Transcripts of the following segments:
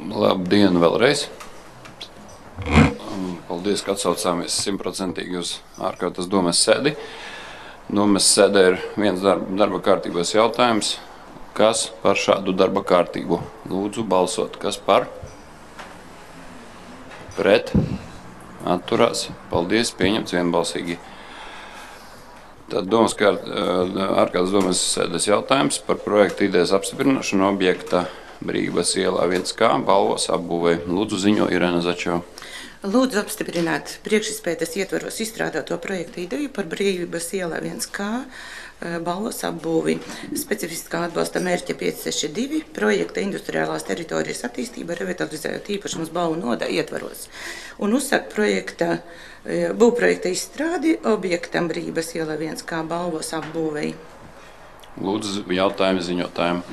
Labdien vēlreiz. Paldies, ka atsaucāmies 100% uz ārkārtas domes sēdi. Domes sēdē ir viens darba kārtības jautājums. Kas par šādu darba kārtību? Lūdzu balsot. Kas par? Pret? Atturās. Paldies, pieņemts vienbalsīgi. Tad ārkārtas domes sēdes jautājums par projektu idejas apstiprināšanu objekta Brīvības ielā 1K Balvos apbūvei. Lūdzu ziņo Irēna Začeva. Lūdzu apstiprināt priekšizpētes ietvaros izstrādāto projektu ideju par Brīvības ielā 1K Balvos apbūvi. Specifiskā atbalsta mērķa 562 projekta industriālās teritorijas attīstība revitalizējot īpašumus Balvu noda ietvaros. Un uzsākt būvprojekta izstrādi objektam Brīvības ielā 1K Balvos apbūvei. Lūdzu jautājumi ziņotājiem.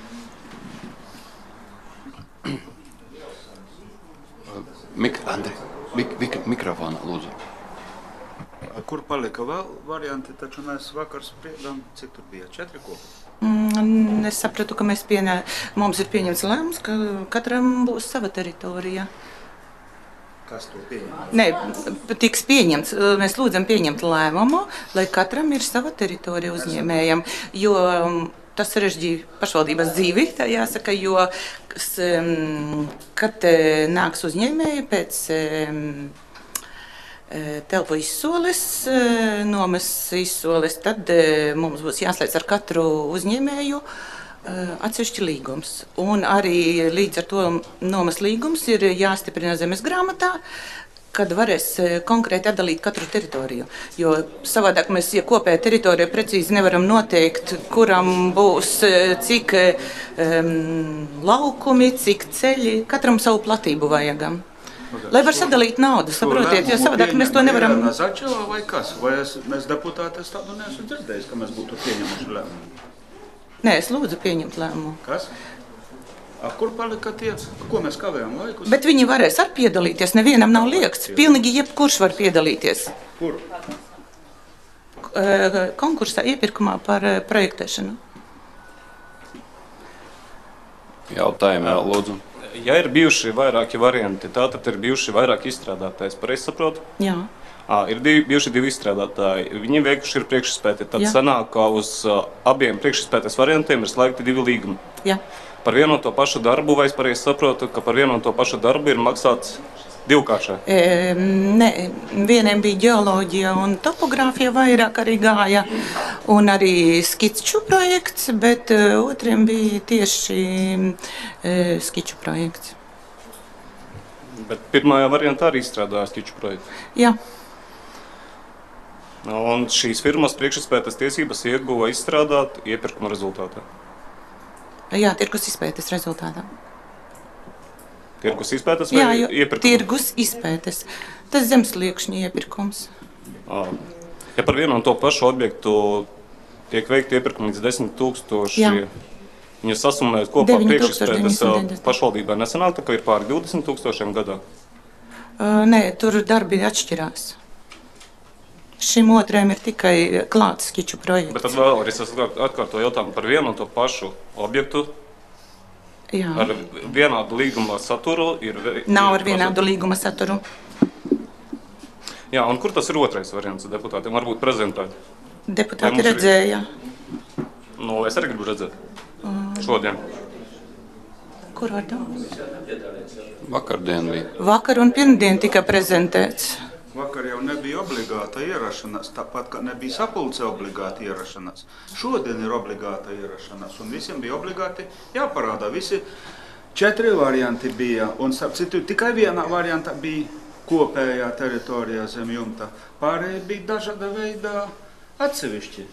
Mikrofona, lūdzu. Kur palika vēl varianti, taču mēs vakar spriedām, cik tur bija 4 kopā? Es sapratu, ka mums ir pieņemts lēmums, ka katram būs sava teritorija. Kas to pieņem? Nē, tiks pieņemts. Mēs lūdzam pieņemt lēmumu, lai katram ir sava teritorija uzņēmējam, jo tas sarežģīja pašvaldības dzīvi, tā jāsaka, jo kad nāks uzņēmēji pēc telpu izsoles, nomas izsoles, tad mums būs jāslēdz ar katru uzņēmēju atsevišķi līgums. Un arī līdz ar to nomas līgums ir jāstiprina zemes grāmatā, kad varēs konkrēti atdalīt katru teritoriju. Jo savādāk mēs, ja kopējā teritorija precīzi nevaram noteikt, kuram būs cik laukumi, cik ceļi, katram savu platību vajagam. Lai var sadalīt naudu, saprotiet, jo savādāk mēs to nevaram... Začevā vai kas? Vai mēs deputāti tādu neesmu dzirdējis, ka mēs būtu pieņemuši lēmumu? Nē, es lūdzu pieņemt lēmumu. Kas? Kur palika tie? Ko mēs kavējam laikus? Bet viņi varēs ar piedalīties, nevienam nav liekts. Pilnīgi jebkurš var piedalīties. Kur? Konkursā iepirkumā par projektēšanu. Jautājumi vēl, lūdzu. Ja ir bijuši vairāki varianti, tātad ir bijuši vairāki izstrādātājs, pareizi saprotu? Jā. Ir bijuši 2 izstrādātāji. Viņi veikuši ir priekšizpēti. Tad sanāk, ka uz abiem priekšizpētes variantiem ir slēgti 2 līgumi. Jā. Par vienu un to pašu darbu, vai es pareizi saprotu, ka par vienu un to pašu darbu ir maksāts divkāršai? Nē, vieniem bija ģeoloģija un topogrāfija vairāk arī gāja, un arī skiču projekts, bet otriem bija tieši skiču projekts. Bet pirmajā variantā arī izstrādāja skiču projektu? Jā. Un šīs firmas priekšizpētes tiesības ieguva izstrādāt iepirkuma rezultātā? Jā, tirgus izpētes rezultātā. Tirgus izpētes vai iepirkuma? Tirgus izpētes. Tas zemesliekšņa iepirkums. Ja par vienu un to pašu objektu tiek veikti iepirkumi līdz 10 000, ja sasumējot kopā priekšizpētes pašvaldībā, nesanāk, ka ir pāri 20 000 gadā? Nē, tur darbi atšķirās. Šim otrajam ir tikai klāts skiču projekts. Bet tad vēl es atkārtoju jautājumu par vienu un to pašu objektu. Jā. Ar vienādu līguma saturu ir... Nav ar vienādu līguma saturu. Jā, un kur tas ir otrais variants deputātiem? Varbūt prezentēt. Deputāti redzēja. Es arī gribu redzēt. Šodien. Kur var tā? Vakardien bija. Vakar un pirmdien tika prezentēts. Vakar jau nebija obligāta ierašanās, tāpat kā nebija sapulce obligāta ierašanās. Šodien ir obligāta ierašanās, un visiem bija obligāti jāparādā. Visi 4 varianti bija, un starp citu tikai vienā variantā bija kopējā teritorijā zem jumta. Pārējie bija dažāda veidā atsevišķi.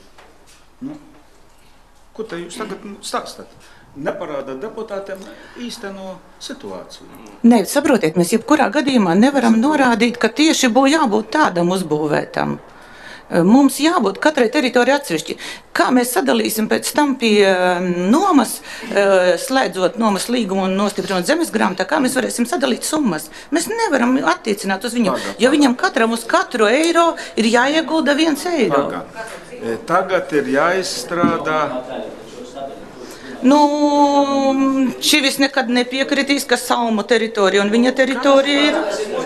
Ko te jūs tagad stāstat? Neparāda deputātiem īsteno situāciju. Nē, saprotiet, mēs jebkurā gadījumā nevaram norādīt, ka tieši būtu jābūt tādam uzbūvētam. Mums jābūt katrai teritorijai atsevišķi. Kā mēs sadalīsim pēc tam pie nomas, slēdzot nomas līgumu un nostiprinot zemes grāmatā, kā mēs varēsim sadalīt summas? Mēs nevaram attiecināt uz viņu, jo viņam katram uz katru eiro ir jāiegulda 1 eiro. Tagad ir jāizstrādā Nu, Čivis nekad nepiekritīs, ka Salmu teritorija un viņa teritorija ir.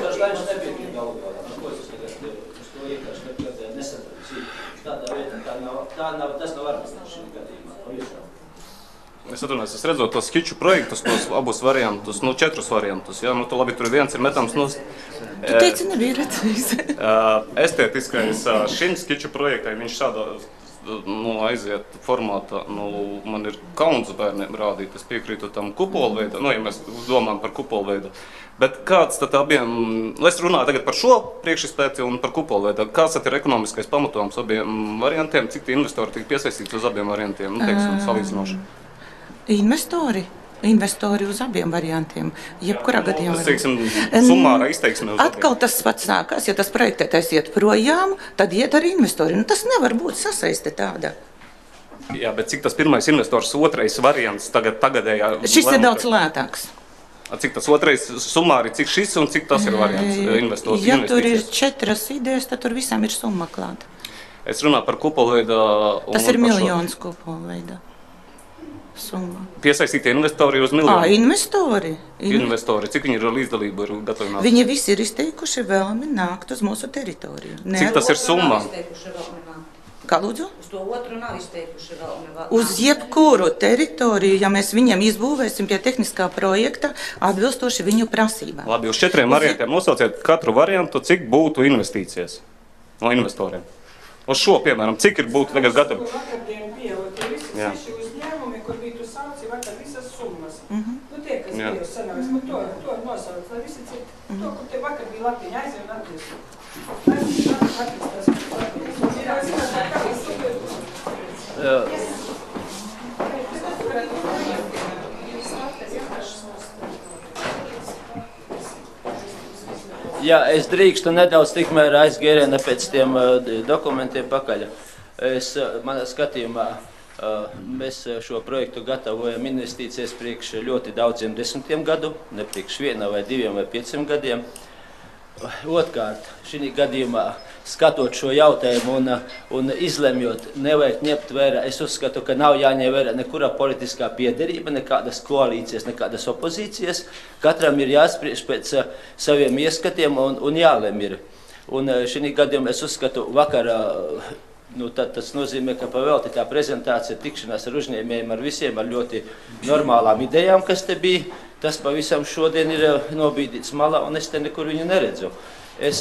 Es atvainojos, es redzot tos skiču projektus, tos abus variantus, 4 variantus. Ja? Tu labi, tur viens ir metams nost. Tu teici, nebija redzējis. Estētiskais šim skiču projektai, viņš šādā aiziet formātā, man ir kauns bērniem rādīt, es piekrītu tam kupolveidu, ja mēs domājam par kupolveidu. Bet kāds tad abiem, es runāju tagad par šo priekšizpēti un par kupolveidu, kāds tad ir ekonomiskais pamatojums abiem variantiem, cik tie investori tika piesaistīti uz abiem variantiem, teiksim, salīdzinoši? Investori uz abiem variantiem. Jebkurā gadījumā. Tas, teiksim, summāra izteiksme uz abiem. Atkal tas pats sākās, ja tas projektētais iet projām, tad iet arī investori. Tas nevar būt sasaiste tāda. Jā, bet cik tas pirmais investors, otrais variants tagadējā? Šis ir daudz lētāks. Cik tas otrais summāri, cik šis un cik tas ir variants investīcijas? Ja tur ir 4 idejas, tad tur visam ir summa klāta. Es runāju par kupolveidā. Tas ir miljons kupolveidā. Summa. Piesaistītie investori uz miljonu? Investori. Investori. Cik viņi ir līdzdalību gatavi nākt? Viņi visi ir izteikuši vēlmi nākt uz mūsu teritoriju. Cik tas ir summa? Kā lūdzu? Uz to otru nav izteikuši vēl. Uz jebkuru teritoriju, ja mēs viņiem izbūvēsim pie tehniskā projekta, atbilstoši viņu prasībām. Labi, uz 4 variantiem nosauciet katru variantu, cik būtu investīcijas no investoriem. Uz šo, piemēram, cik ir būtu tagad gatavi? Vakardien bija visi 6 uzņēmumi, kur bija tu sauci vakar visas summas. Tie, kas bija uz sanāksmi, to nosauc, lai visi citi. To, kur te vakar bija Latviņa, aizvien attīst. Jā, es drīkstu nedaudz tikmēr aizgēriena pēc tiem dokumentiem pakaļ. Manā skatījumā mēs šo projektu gatavojam investīcijas priekš ļoti daudziem desmitiem gadu, ne priekš 1 vai 2 vai 5 gadiem. Otkārt, šī gadījumā skatot šo jautājumu un izlemjot, nevajag ņemt vērā, es uzskatu, ka nav jāņem vērā nekura politiskā piederība, nekādas koalīcijas, nekādas opozīcijas. Katram ir jāspriež pēc saviem ieskatiem un jālem ir. Un šī gadījumā es uzskatu vakarā, tas nozīmē, ka pavēlti tā prezentācija, tikšanās ar uzņēmējiem, ar visiem, ar ļoti normālām idejām, kas te bija. Tas pavisam šodien ir nobīdīts malā, un es te nekur viņu neredzu. Es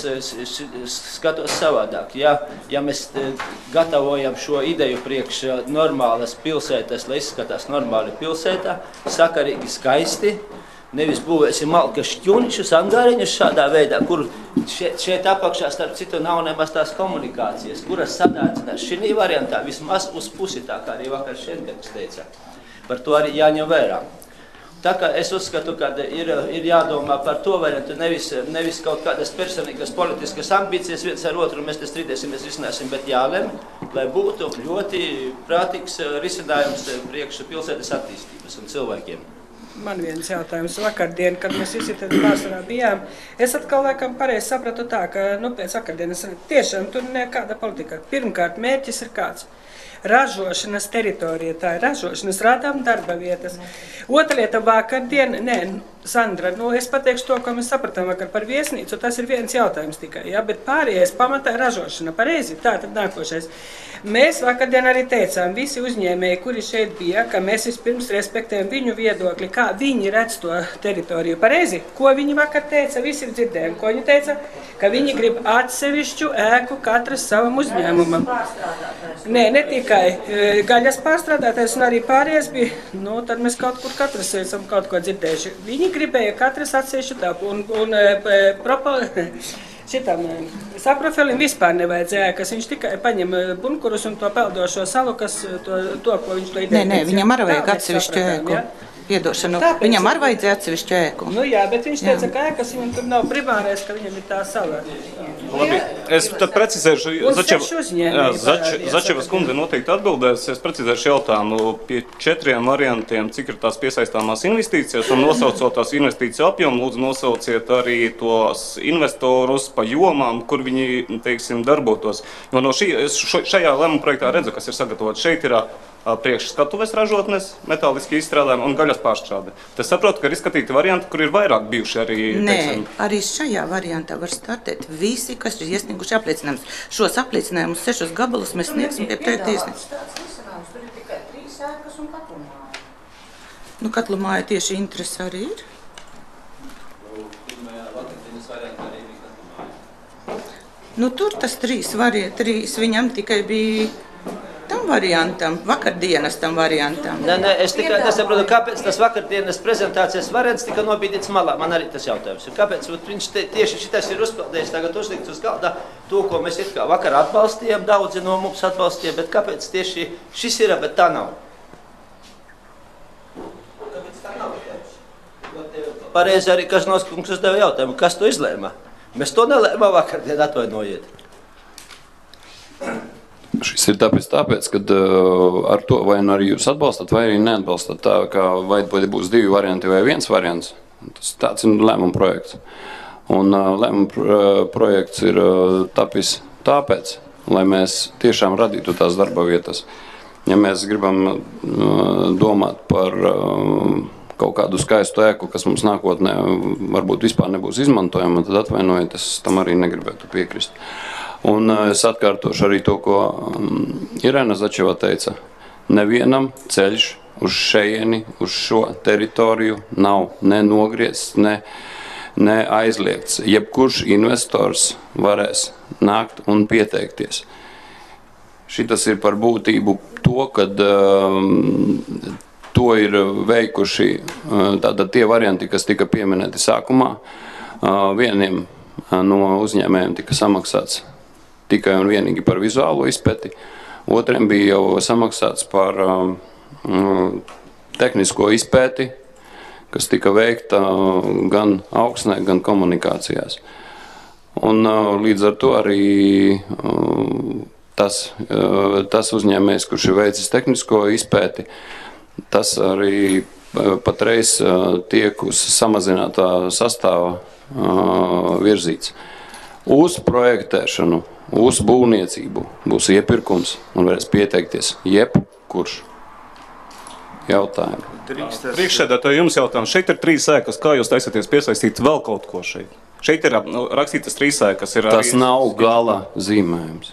skatos savādāk. Ja mēs gatavojam šo ideju priekš normālas pilsētas, lai izskatās normāli pilsētā, sakarīgi skaisti, nevis būvēsim malka šķunišus, angāriņus šādā veidā, kur šeit apakšā starp citu nav nemaz tās komunikācijas, kuras sadācinās šī variantā vismaz uz pusi, tā kā arī vakar Šenbergs teica. Par to arī jāņem vērā. Tā kā es uzskatu, ka ir jādomā par to variantu, nevis kaut kādas personīgas politiskas ambīcijas viens ar otru, mēs te strīdēsimies, risināsim, bet jālem, lai būtu ļoti prātīgs risinājums priekš pilsētas attīstības un cilvēkiem. Man viens jautājums vakardien, kad mēs visi tad pārsvarā bijām. Es atkal laikam pareizi sapratu tā, ka pēc vakardienas tiešām tur nekāda politika. Pirmkārt, mērķis ir kāds. Ražošanas teritorija, tā ir ražošanas, rādām darba vietas. Otra lieta vakardien, Sandra, es pateikšu to, ko mēs sapratām vakar par viesnīcu, tas ir viens jautājums tikai, bet pārējais pamatā ražošana, pareizi, tā tad nākošais. Mēs vakardien arī teicām, visi uzņēmēji, kuri šeit bija, ka mēs vispirms respektējam viņu viedokli, kā viņi redz to teritoriju, pareizi. Ko viņi vakar teica, visi ir dzirdējumi, ko viņi teica, ka viņi grib atsevišķu ēku katras savam uzņēmumam. Ne tikai gaļas pārstrādātais un arī pārējais bija, tad mēs kaut kur katrs esam kaut ko dzirdējuši. Viņi gribēja katrs atsevišķu tāpu un šitam saprofilim vispār nevajadzēja, kas viņš tikai paņem bunkurus un to peldošo salu, kas to ko viņš to ideja. Nē, viņam arī vajag atsevišķu ēku. Piedošanu. Viņam arī vajadzēja atsevišķu ēku. Jā, bet viņš teica, ka ēkas viņam tur nav primārais, ka viņam ir tā sala. Labi, es tad precizēšu, Začevas kundze noteikti atbildēs, es precizēšu jautājumu pie 4 variantiem, cik ir tās piesaistāmās investīcijas, un nosaucot tās investīciju apjomu, lūdzu nosauciet arī tos investorus pa jomām, kur viņi, teiksim, darbotos. Jo no šajā lēmuma projektā redzu, kas ir sagatavots. Šeit ir priekšskatuves ražotnes, metāliski izstrādājumi un gaļas pārstrāde. Te saprotu, ka ir izskatīti varianti, kur ir vairāk bijuši arī, teiksim... Nē, arī šajā variantā var startēt visi, kas ir iesnieguši apliecinājumus. Šos apliecinājumus 6 gabalus mēs sniegsim pie projekta iesniegšanas. Tāds risinājums, tur ir tikai 3 ēkas un katlumāja. Nu, katlumāja tieši interese arī ir. Nu, tur tas 3 viņam tikai bija tam variantam, vakardienas tam variantam. Nē, es tikai nesaprotu, kāpēc tas vakardienas prezentācijas variants tika nobīdīts malā. Man arī tas jautājums ir. Kāpēc viņš tieši šitais ir uzpildījis tagad uzlikts uz galda to, ko mēs it kā vakar atbalstījām, daudzi no mums atbalstījām, bet kāpēc tieši šis ir, bet tā nav? Kāpēc tā nav? Pareizi arī Kažnovskungs uzdeva jautājumu, kas to izlēma? Mēs to nelēmām vakardien, atvainojiet. Šis ir tāpēc, ka ar to vai nu arī jūs atbalstat, vai arī neatbalstat. Tā kā vai būs 2 varianti vai 1 variants. Tāds ir lēmuma projekts. Un lēmuma projekts ir tapis tāpēc, lai mēs tiešām radītu tās darba vietas. Ja mēs gribam domāt par kaut kādu skaistu ēku, kas mums nākotnē varbūt vispār nebūs izmantojama, tad atvainojiet, es tam arī negribētu piekrist. Un es atkārtošu arī to, ko Irēna Začeva teica. Nevienam ceļš uz šejieni, uz šo teritoriju nav ne nogriezts, ne aizliegts. Jebkurš investors varēs nākt un pieteikties. Šitas ir par būtību to, kad to ir veikuši tātad tie varianti, kas tika pieminēti sākumā. Vieniem no uzņēmējiem tika samaksāts tikai un vienīgi par vizuālo izpēti, otriem bija jau samaksāts par tehnisko izpēti, kas tika veikta gan augsnē, gan komunikācijās. Un līdz ar to arī tas uzņēmējs, kurš ir veicis tehnisko izpēti, tas arī patreiz tiek uz samazinātā sastāva virzīts. Uz projektēšanu, uz būvniecību būs iepirkums un varēs pieteikties jebkurš jautājumu. Priekšsēdētāji, jums jautājums. Šeit ir 3 ēkas. Kā jūs taisaties piesaistīt vēl kaut ko šeit? Šeit ir rakstītas 3 ēkas. Tas nav gala zīmējums.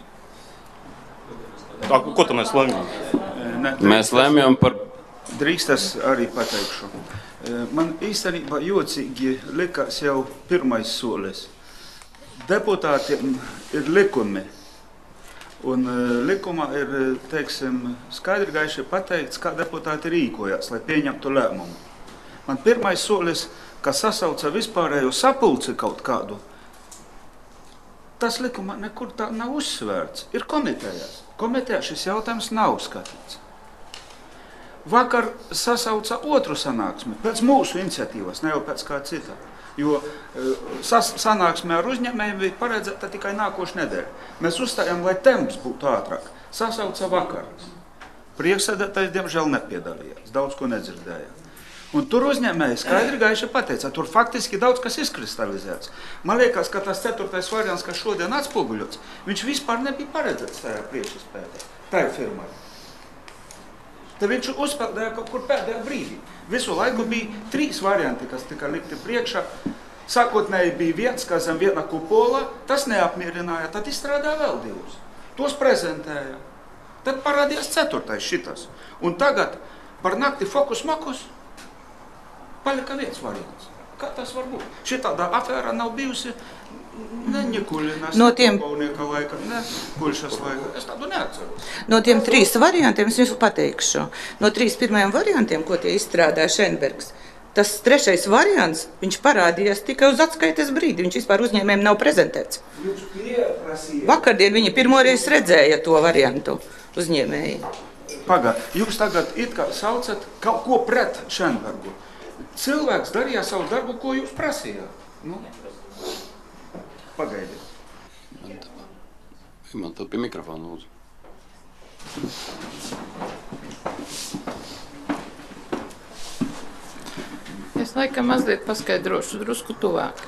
Ko tu mēs lemjam? Mēs lemjam par... Drīkst es arī pateikšu. Man īstenībā jocīgi likās jau pirmais solis. Deputātiem ir likumi, un likumā ir, teiksim, skaidri gaiši pateikts, kā deputāti rīkojās, lai pieņemtu lēmumu. Man pirmais solis, kas sasauca vispārējo sapulci kaut kādu, tas likumā nekur tā nav uzsvērts. Ir komitejās. Komitejā šis jautājums nav skatīts. Vakar sasauca otru sanāksmi, pēc mūsu iniciatīvas, ne jau pēc kā cita. Jo sanāksmē ar uzņēmējiem bija paredzēta tikai nākošu nedēļu. Mēs uzstājām, lai temps būtu ātrāk. Sasauca vakar. Priekšsēdētājs, diemžēl, nepiedalījās. Daudz ko nedzirdēja. Un tur uzņēmēji skaidri gaiši pateica, tur faktiski daudz kas izkristalizēts. Man liekas, ka tas 4. variants, kas šodien atspoguļots, viņš vispār nebija paredzēts tajā priekšspētē, tajā firmai. Tad viņš uzpeldēja kaut kur pēdējā brīdī. Visu laiku bija 3 varianti, kas tika likti priekšā. Sākotnēji bija 1, kas zem viena kupola, tas neapmierināja, tad izstrādāja vēl 2. Tos prezentēja. Tad parādījās 4. šitas. Un tagad par nakti fokus makus palika 1 variants. Kā tas var būt? Šitādā afēra nav bijusi ne Ņikuļinas, no ne Paunieka laika, ne Kuļšas laika. Es tādu neatceru. No tiem 3 variantiem es jums pateikšu. No 3 pirmajiem variantiem, ko tie izstrādāja Šenbergs, tas 3. variants, viņš parādījās tikai uz atskaites brīdi. Viņš vispār uzņēmējiem nav prezentēts. Vakardien viņi pirmoreiz redzēja to variantu uzņēmēji. Jūs tagad it kā saucat kaut ko pret Šenbergu. Cilvēks darīja savu darbu, ko jūs prasījāt. Nu, pagaidiet. Man tad pie mikrofona lūdzu. Es laikam mazliet paskaidrošu drusku tuvāk.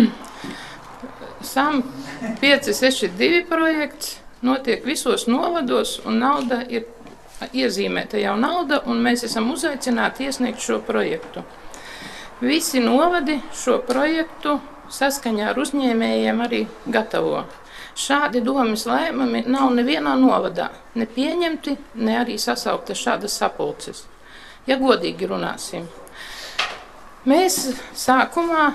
SAM 562 projekts notiek visos novados un nauda ir iezīmēta jau nauda, un mēs esam uzaicināti iesniegt šo projektu. Visi novadi šo projektu saskaņā ar uzņēmējiem arī gatavo. Šādi domas lēmumi nav nevienā novadā, ne pieņemti, ne arī sasaukta šādas sapulces. Ja godīgi runāsim. Mēs sākumā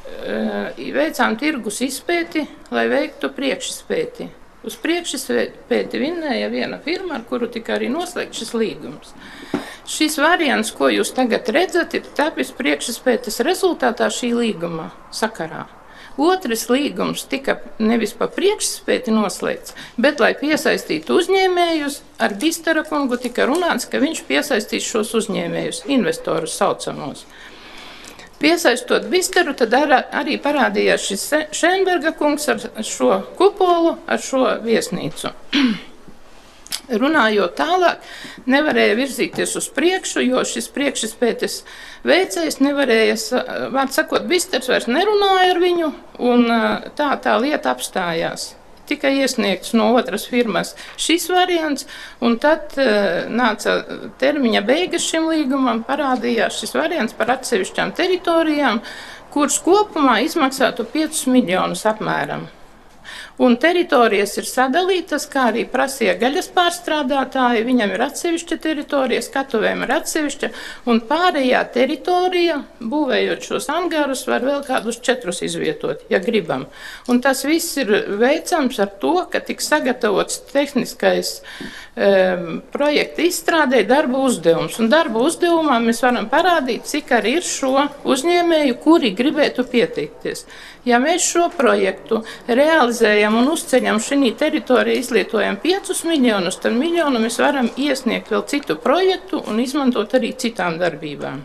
veicām tirgus izpēti, lai veiktu priekšizpēti. Uz priekšizpēti vinnēja viena firma, ar kuru tika arī noslēgts šis līgums. Šis variants, ko jūs tagad redzat, ir tapis priekšizpētes rezultātā šī līguma sakarā. Otrs līgums tika nevis pa priekšizpēti noslēgts, bet, lai piesaistītu uzņēmējus, ar Bistara kungu tika runāts, ka viņš piesaistīs šos uzņēmējus, investorus saucamos. Piesaistot Bistaru, tad arī parādījās šis Šenberga kungs ar šo kupolu, ar šo viesnīcu. Runājot tālāk, nevarēja virzīties uz priekšu, jo šis priekšizpētes veicējs nevarēja, vārds sakot, Bisters vairs nerunāja ar viņu, un tā lieta apstājās. Tika iesniegts no otras firmas šis variants, un tad nāca termiņa beigas šim līgumam, parādījās šis variants par atsevišķām teritorijām, kuras kopumā izmaksātu 5 miljonus apmēram. Un teritorijas ir sadalītas, kā arī prasīja gaļas pārstrādātāji, viņam ir atsevišķa teritorija, skatuvēm ir atsevišķa, un pārējā teritorija, būvējot šos angārus, var vēl kādus 4 izvietot, ja gribam. Un tas viss ir veicams ar to, ka tik sagatavots tehniskais projekta izstrādē darba uzdevums. Un darba uzdevumā mēs varam parādīt, cik arī ir šo uzņēmēju, kuri gribētu pieteikties. Ja mēs šo projektu realizējam un uzceļam šī teritorija, izlietojam 5 miljonus, tad miljonu mēs varam iesniegt vēl citu projektu un izmantot arī citām darbībām.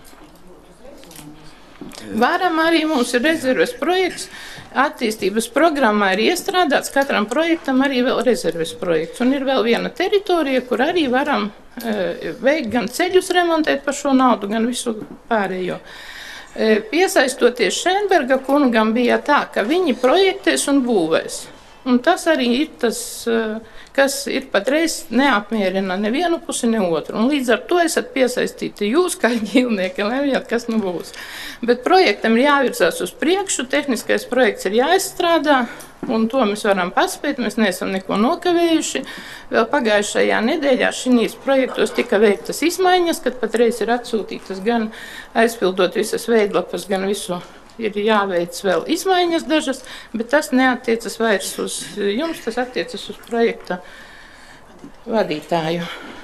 Varam arī, mums ir rezerves projekts, attīstības programmā ir iestrādāts, katram projektam arī vēl rezerves projekts. Un ir vēl viena teritorija, kur arī varam veikt gan ceļus remontēt par šo naudu, gan visu pārējo. Piesaistoties Šenberga kungam bija tā, ka viņi projektēs un būvēs. Un tas arī ir tas, kas ir patreiz neapmierina nevienu pusi, ne otru. Un līdz ar to esat piesaistīti jūs, kā ģilnieki, lemjat, kas nu būs. Bet projektam ir jāvirzās uz priekšu, tehniskais projekts ir jāizstrādā, un to mēs varam paspēt, mēs neesam neko nokavējuši. Vēl pagājušajā nedēļā šīs projektos tika veiktas izmaiņas, kad patreiz ir atsūtītas gan aizpildot visas veidlapas, gan visu. Ir jāveic vēl izmaiņas dažas, bet tas neatiecas vairs uz jums, tas attiecas uz projekta vadītāju.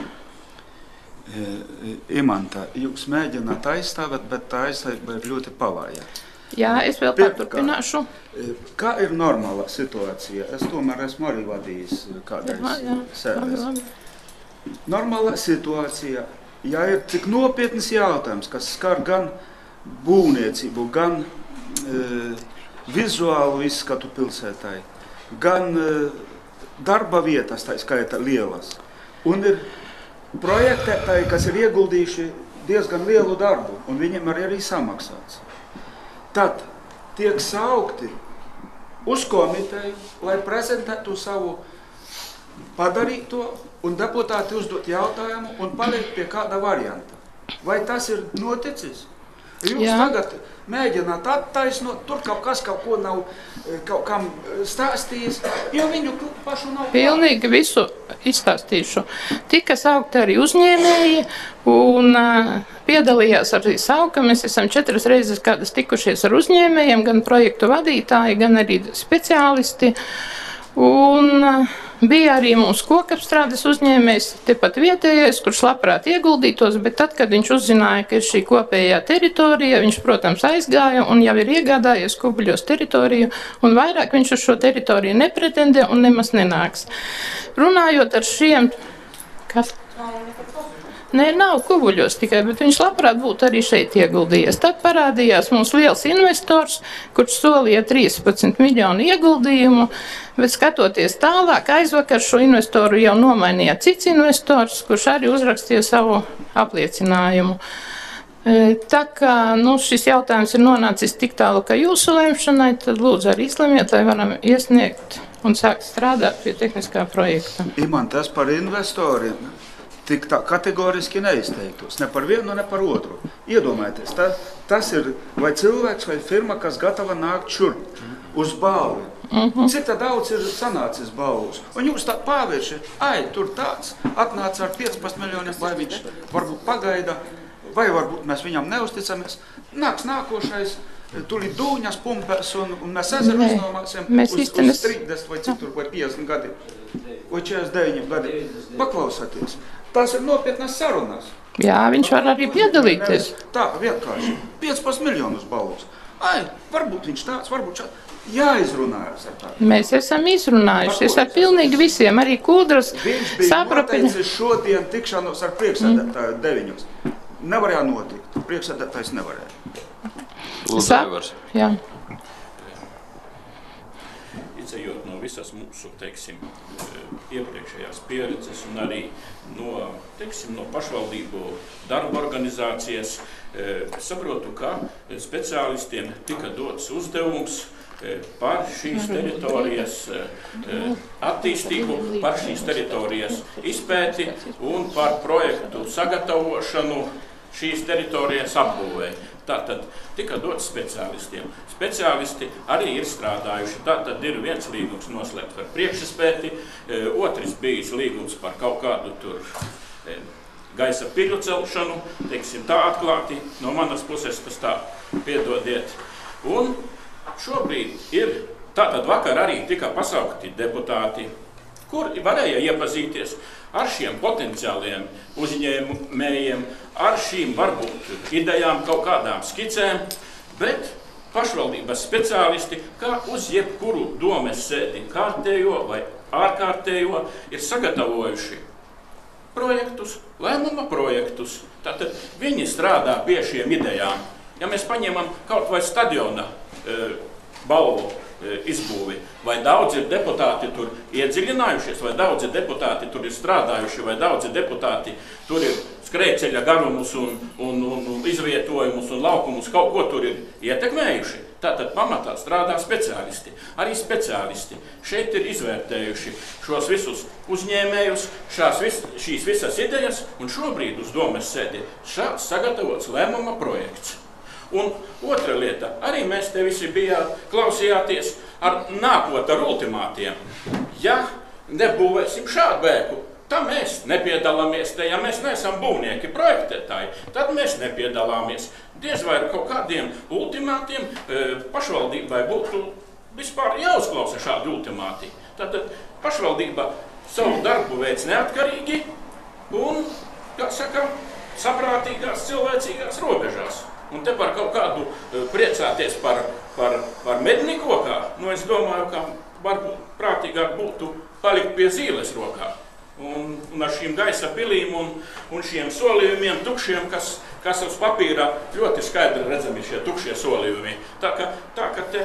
Imanta, jūs mēģināt aizstāvēt, bet tā aizstāvība ir ļoti pavāja. Jā, es vēl paturpināšu. Kā ir normāla situācija? Es tomēr esmu arī vadījis kādreiz sēdēs. Normāla situācija, ja ir tik nopietnas jautājums, kas skar gan būvniecību, gan vizuālu izskatu pilsētai, gan darba vietas, tā skaita lielas. Un ir projektētāji, kas ir ieguldījuši diezgan lielu darbu, un viņiem arī samaksāts. Tad tiek saukti uz komiteju, lai prezentētu savu padarīto, un deputāti uzdot jautājumu un paliek pie kāda varianta. Vai tas ir noticis? Jūs tagad mēģināt attaisnot, tur kaut ko nav kaut kam stāstījis, jo viņu pašu nav. Pilnīgi visu izstāstīšu. Tika saukti arī uzņēmēji un piedalījās arī sauka. Mēs esam 4 reizes kādas tikušies ar uzņēmējiem, gan projektu vadītāji, gan arī speciālisti. Un bija arī mūsu kokapstrādes uzņēmējs, tepat vietējais, kurš labprāt ieguldītos, bet tad, kad viņš uzzināja, ka ir šī kopējā teritorija, viņš, protams, aizgāja un jau ir iegādājies Kubuļos teritoriju, un vairāk viņš uz šo teritoriju nepretendē un nemaz nenāks. Runājot ar šiem, kas? Nē, nav Kubuļos tikai, bet viņš labprāt būtu arī šeit ieguldījies. Tad parādījās mums liels investors, kurš solīja 13 miljonu ieguldījumu, bet skatoties tālāk, aizvakar šo investoru jau nomainīja cits investors, kurš arī uzrakstīja savu apliecinājumu. Tā kā šis jautājums ir nonācis tik tālu, ka jūsu lemšanai, tad lūdzu arī izlemiet, lai varam iesniegt un sākt strādāt pie tehniskā projekta. Imants, tas par investoriem. tik tā kategoriski neizteiktos, ne par vienu, ne par otru. Iedomājieties, tas ir vai cilvēks vai firma, kas gatava nākt šurp uz balvi. Cik tā daudz ir sanācis balvus? Un jūs tā pāvērši, tur tāds, atnāca ar 15 miljoniem, vai viņš varbūt pagaida, vai varbūt mēs viņam neusticamies. Nāks nākošais, tūlīt dūņas pumpēs un mēs ezeru iznomāsim uz 30 vai cik tur, vai 50 gadi, vai 49 gadi. Paklausieties, tās ir nopietnas sarunas. Jā, viņš var arī piedalīties. Tā, vienkārši, 15 miljonus balvus. Varbūt viņš tāds, varbūt šāds. Jāizrunājas ar tādu. Mēs esam izrunājušies ar pilnīgi visiem, arī Kuldras Viņš bija noteicis šodien tikšanos ar priekšsēdētāju 9. Nevarēja notikt. Priekšsēdētājs nevarēja. Lūdzu, Aivars. Jā. Izejot no visas mūsu, teiksim, iepriekšējās pieredzes un arī no, teiksim, no pašvaldību darba organizācijas, saprotu, ka speciālistiem tika dots uzdevums par šīs teritorijas attīstību, par šīs teritorijas izpēti un par projektu sagatavošanu šīs teritorijas apbūvē. Tātad tika dots speciālistiem. Speciālisti arī ir strādājuši. Tātad ir viens līgums noslēgts par priekšizpēti, otrs bijis līgums par kaut kādu tur gaisa piļu celšanu, teiksim tā atklāti, no manas puses tas tā, piedodiet. Un šobrīd ir, tātad vakar arī tika pasaukti deputāti, kur varēja iepazīties ar šiem potenciāliem uzņēmējiem, ar šīm varbūt idejām, kaut kādām skicēm, bet pašvaldības speciālisti, kā uz jebkuru domes sēdi kārtējo vai ārkārtējo, ir sagatavojuši projektus, lēmuma projektus. Tātad viņi strādā pie šiem idejām. Ja mēs paņemam kaut vai stadiona balvu izbūvi, vai daudzi deputāti tur iedziļinājušies, vai daudzi deputāti tur ir strādājuši, vai daudzi deputāti tur ir skrējceļa garumus un izvietojumus un laukumus, kaut ko tur ir ietekmējuši. Tātad pamatā strādā speciālisti. Arī speciālisti šeit ir izvērtējuši šos visus uzņēmējus, šīs visas idejas, un šobrīd uz domes sēdi šāds sagatavots lēmuma projekts. Un otra lieta, arī mēs te visi klausījāties ar nākot ar ultimātiem. Ja nebūvēsim šādu ēku, tad mēs nepiedalāmies te. Ja mēs neesam būvnieki, projektētāji, tad mēs nepiedalāmies. Diez vai ar kaut kādiem ultimātiem pašvaldībai būtu vispār jāuzklausa šādi ultimāti. Tātad pašvaldība savu darbu veic neatkarīgi un, kā saka, saprātīgās, cilvēcīgās robežās. Un te par kaut kādu priecāties par mednieku rokā, es domāju, ka varbūt prātīgāk būtu palikt pie zīles rokā. Un ar šīm gaisa pilīm un šiem solījumiem tukšiem, kas uz papīra ļoti skaidri redzami šie tukšie solījumi. Tā ka te,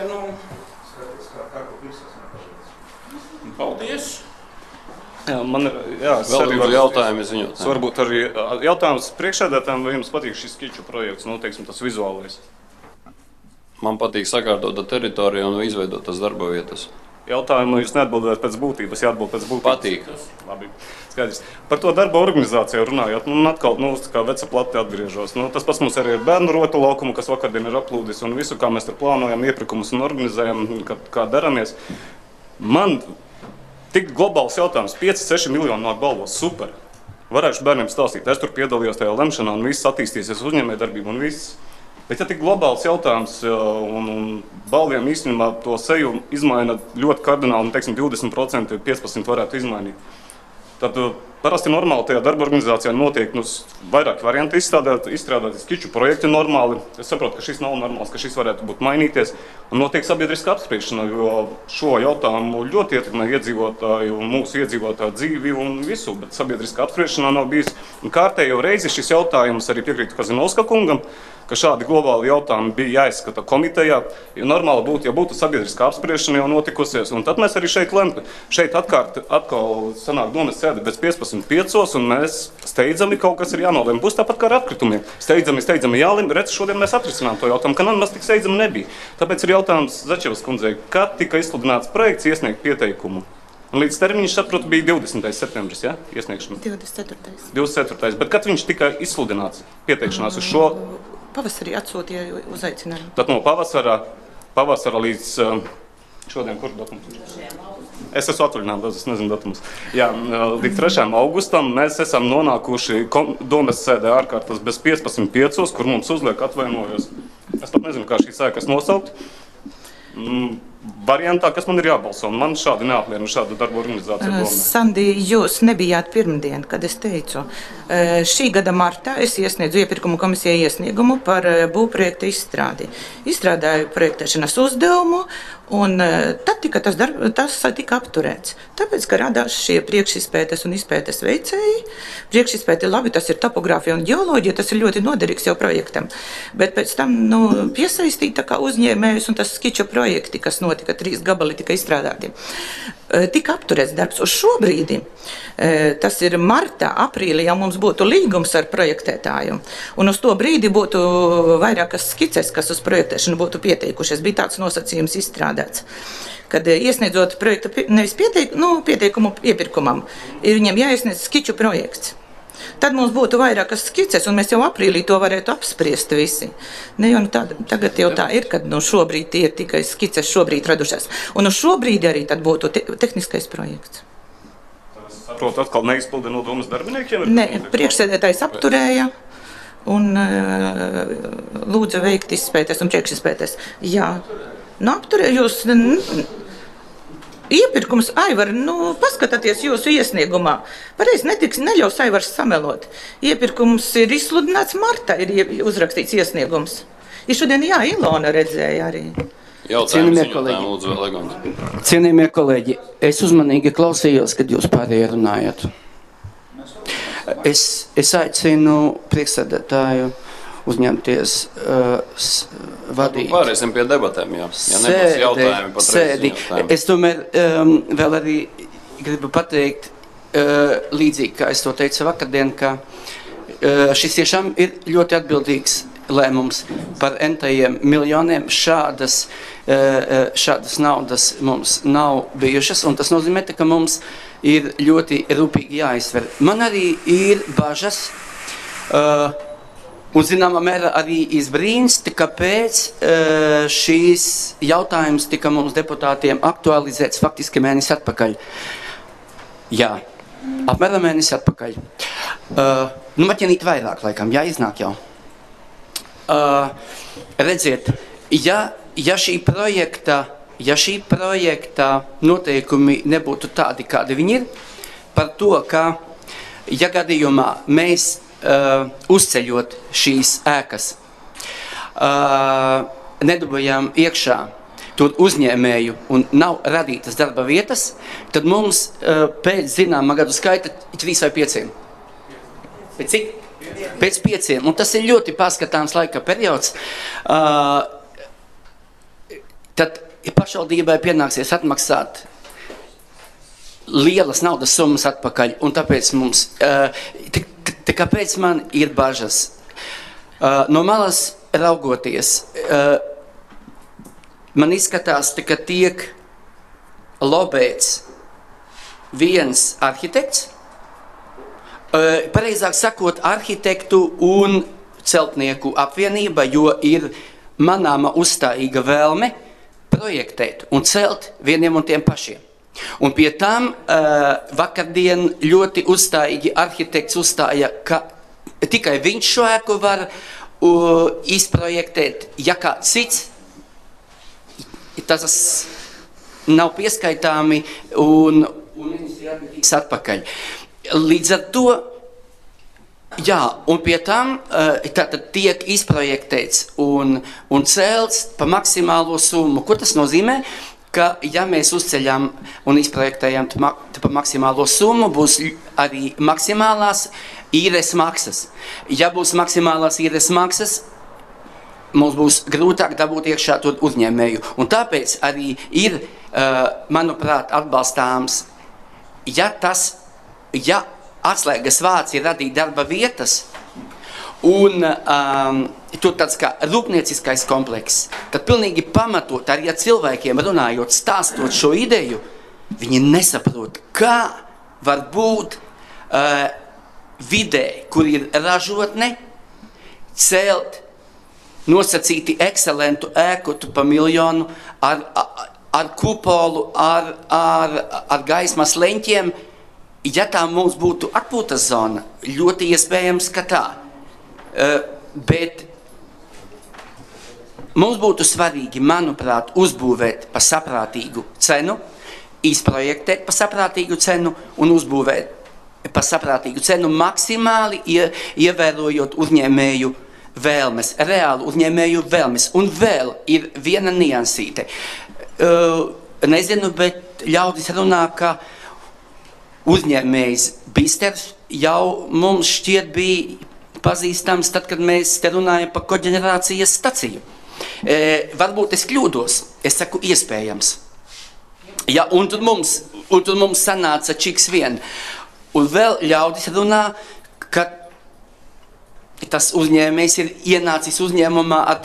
paldies! Jā, man ir, vēl jautājumi ziņot. Varbūt arī jautājums priekšsēdētājiem, vai jums patīk šis skiču projekts, teiksim, tas vizuālais? Man patīk sakārtot teritoriju un izveidot tas darba vietas. Jautājumu jūs neatbildējat pēc būtības, jāatbild pēc būtības. Patīk. Labi, skaidrs. Par to darba organizāciju runājot, atkal, kā veca plati atgriežos. Tas pats mums arī ir bērnu rotu laukumu, kas vakardien ir aplūdis, un visu, kā mēs tur plānojam, iepirkumus un organizējam, kā daramies. Man tik globāls jautājums, 5-6 miljoni nāk balvos, super. Varēšu bērniem stāstīt, es tur piedalījos tajā lemšanā un viss attīstīsies uzņēmējdarbību un viss. Bet ja tik globāls jautājums un balviem īstenībā to seju izmaina ļoti kardināli, teiksim 20%, 15% varētu izmainīt. Tad parasti normāli tajā darba organizācijā notiek vairāki varianti izstrādāt skiču projekti normāli. Es saprotu, ka šis nav normāls, ka šis varētu būt mainīties. Un notiek sabiedriska apspriešana, jo šo jautājumu ļoti ietekmē iedzīvotāju un mūsu iedzīvotāju dzīvi un visu, bet sabiedriska apspriešanā nav bijis. Un kārtējo reizi šis jautājums arī piekrītu Kazinovska kungam, ka šādi globāli jautājumi bija jāizskata komitejā, jo normāli būtu, ja būtu sabiedriskā apspriešana jau notikusies, un tad mēs arī šeit lemtu. Šeit atkal sanāk domes sēde pēc 15:05, un mēs steidzami kaut kas ir jānolem. Būs tāpat kā ar atkritumiem. Steidzami jālem, redz, šodien mēs atrisinām to jautājumu, ka nemaz tik steidzami nebija. Tāpēc ir jautājums Začevas kundzei, kad tika izsludināts projekts iesniegt pieteikumu. Un līdz termiņš, saprotu, bija 20. septembris, ja? Iesniegšana. 24. 24. Bet kad viņš tika izsludināts pieteikšanās uz šo? Pavasarī atsūtīja uz aicinājumu. Tad no pavasara līdz šodien, kurš datums? Es esmu atvaļinājums, es nezinu datumus. Jā, līdz 3. augustam mēs esam nonākuši domes sēdē ārkārtas bez 15.5, kur mums uzliek atvainojos. Es pat nezinu, kā šī sēkas nosaukt. Variantā, kas man ir jābalso, un man šādi neapmierina šāda darba organizācija domē. Sandi, jūs nebijāt pirmdien, kad es teicu. Šī gada martā es iesniedzu iepirkumu komisijai iesniegumu par būvprojekta izstrādi. Izstrādāju projektēšanas uzdevumu, un tad tas tika apturēts. Tāpēc, ka radās šie priekšizpētes un izpētes veicēji. Priekšizpēte labi, tas ir topogrāfija un ģeoloģija, tas ir ļoti noderīgs jau projektam. Bet pēc tam piesaistīt tā kā uzņēmējus un tas skiču projekti, kas notika, 3 gabali tika izstrādāti. Tika apturēts darbs. Uz šo brīdi, tas ir martā, aprīlī, jau mums būtu līgums ar projektētāju. Un uz to brīdi būtu vairākas skices, kas uz projektēšanu būtu pieteikušies. Bija tāds nosacījums izstrādāts. Kad iesniedzot projektu, nevis pieteikumu iepirkumam, ir viņiem jāiesniedz skiču projekts. Tad mums būtu vairākas skices, un mēs jau aprīlī to varētu apspriest visi. Ne, jo, tagad jau tā ir, kad šobrīd ir tikai skices šobrīd radušās. Un uz šo brīdi arī tad būtu tehniskais projekts. Saprotu, atkal neizpildi no domas darbiniekiem? Ne, priekšsēdētājs apturēja un lūdza veikt izpētes un priekšizpētes. Jā, apturēja jūs... Iepirkums, Aivar, paskatieties jūsu iesniegumā. Pareizi neļaus Aivars samelot. Iepirkums ir izsludināts martā, ir uzrakstīts iesniegums. Ir šodien, Ilona redzēja arī. Cienījamie kolēģi, es uzmanīgi klausījos, kad jūs pārējie runājat. Es aicinu priekšsēdētāju uzņemties vadīt. Pārēsim pie debatēm, jā. Ja nebūs jautājumi pat sēdi. Es tomēr vēl arī gribu pateikt, līdzīgi, kā es to teicu vakardien, ka šis tiešām ir ļoti atbildīgs lēmums par entajiem miljoniem. Šādas naudas mums nav bijušas, un tas nozīmē, ka mums ir ļoti rūpīgi jāizsver. Man arī ir bažas, un zināmā mērā arī izbrīns, kāpēc šīs jautājums tika mums deputātiem aktualizēts faktiski mēnesi atpakaļ. Jā, apmēram mēnesi atpakaļ. Maķinīt vairāk laikam, iznāk jau. Redziet, ja šī projekta noteikumi nebūtu tādi, kādi viņi ir, par to, ka, ja gadījumā mēs uzceļot šīs ēkas, nedabujām iekšā tur uzņēmēju un nav radītas darba vietas, tad mums pēc zināmā gadu skaita 3 vai 5. Pēc cik? Pēc 5. Un tas ir ļoti pārskatāms laika periods. Tad pašvaldībai pienāksies atmaksāt lielas naudas summas atpakaļ, un tāpēc mums... Kāpēc man ir bažas? No malas raugoties, man izskatās, ka tiek lobēts viens arhitekts, pareizāk sakot, arhitektu un celtnieku apvienība, jo ir manāma uzstājīga vēlme projektēt un celt vieniem un tiem pašiem. Un pie tam vakardien ļoti uzstājīgi arhitekts uzstāja, ka tikai viņš šo ēku var izprojektēt, ja kāds cits, tas nav pieskaitāmi un viņš atpakaļ. Līdz ar to, jā, un pie tam tātad tiek izprojektēts un celts pa maksimālo summu. Ko tas nozīmē? Ka, ja mēs uzceļam un izprojektējam pa maksimālo summu, būs arī maksimālās īres maksas. Ja būs maksimālās īres maksas, mums būs grūtāk dabūt iekšā to uzņēmēju. Un tāpēc arī ir, manuprāt, atbalstāms, ja atslēgas vārds ir radīt darba vietas, un tur tāds kā rūpnieciskais komplekss, tad pilnīgi pamatot arī ar cilvēkiem runājot, stāstot šo ideju, Viņi nesaprot, kā var būt vidē, kur ir ražotne, celt nosacīti ekscelentu ēkotu pa miljonu ar kupolu, ar gaismas leņķiem. Ja tā mums būtu atpūtas zona, ļoti iespējams, ka tā. Bet mums būtu svarīgi, manuprāt, uzbūvēt pa saprātīgu cenu, izprojektēt pa saprātīgu cenu un uzbūvēt pa saprātīgu cenu, maksimāli ievērojot uzņēmēju vēlmes, reālu uzņēmēju vēlmes. Un vēl ir viena niansīte. Nezinu, bet ļaudis runā, ka uzņēmējs Bisters jau mums šķiet bija pazīstams tad, kad mēs te runājam par koģenerācijas staciju. Varbūt es kļūdos, es saku iespējams. Ja, un tur mums sanāca čiks vien. Un vēl ļaudis runā, ka tas uzņēmējs ir ienācis uzņēmumā ar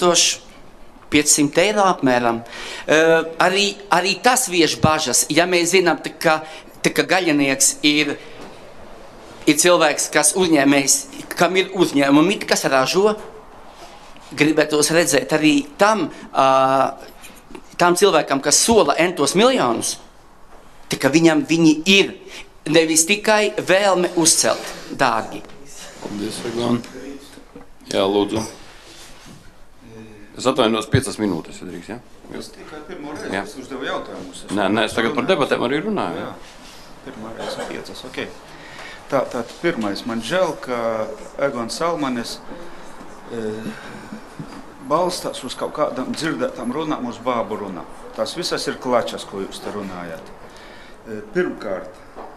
2500 eiro apmēram. Arī tas vieš bažas, ja mēs zinām, ka gaļinieks ir cilvēks, kas uzņēmējs, kam ir uzņēmumi, kas ražo, gribētos redzēt arī tam cilvēkam, kas sola entos miljonus, ka viņi ir nevis tikai vēlme uzcelt dārgi. Paldies, Eglāna. Jā, lūdzu. Es atvainos 5 minūtes, ja drīkst, ja? Es tikai pirmo reizi uzdevu jautājumus. Nē, es tagad par debatēm arī runāju. Jā. Pirmā reize 5, ok. Tātad pirmais, man žēl, ka Egons Salmanis balstās uz kaut kādām dzirdētām runām, uz bābu runām. Tās visas ir klačas, ko jūs te runājat. Pirmkārt,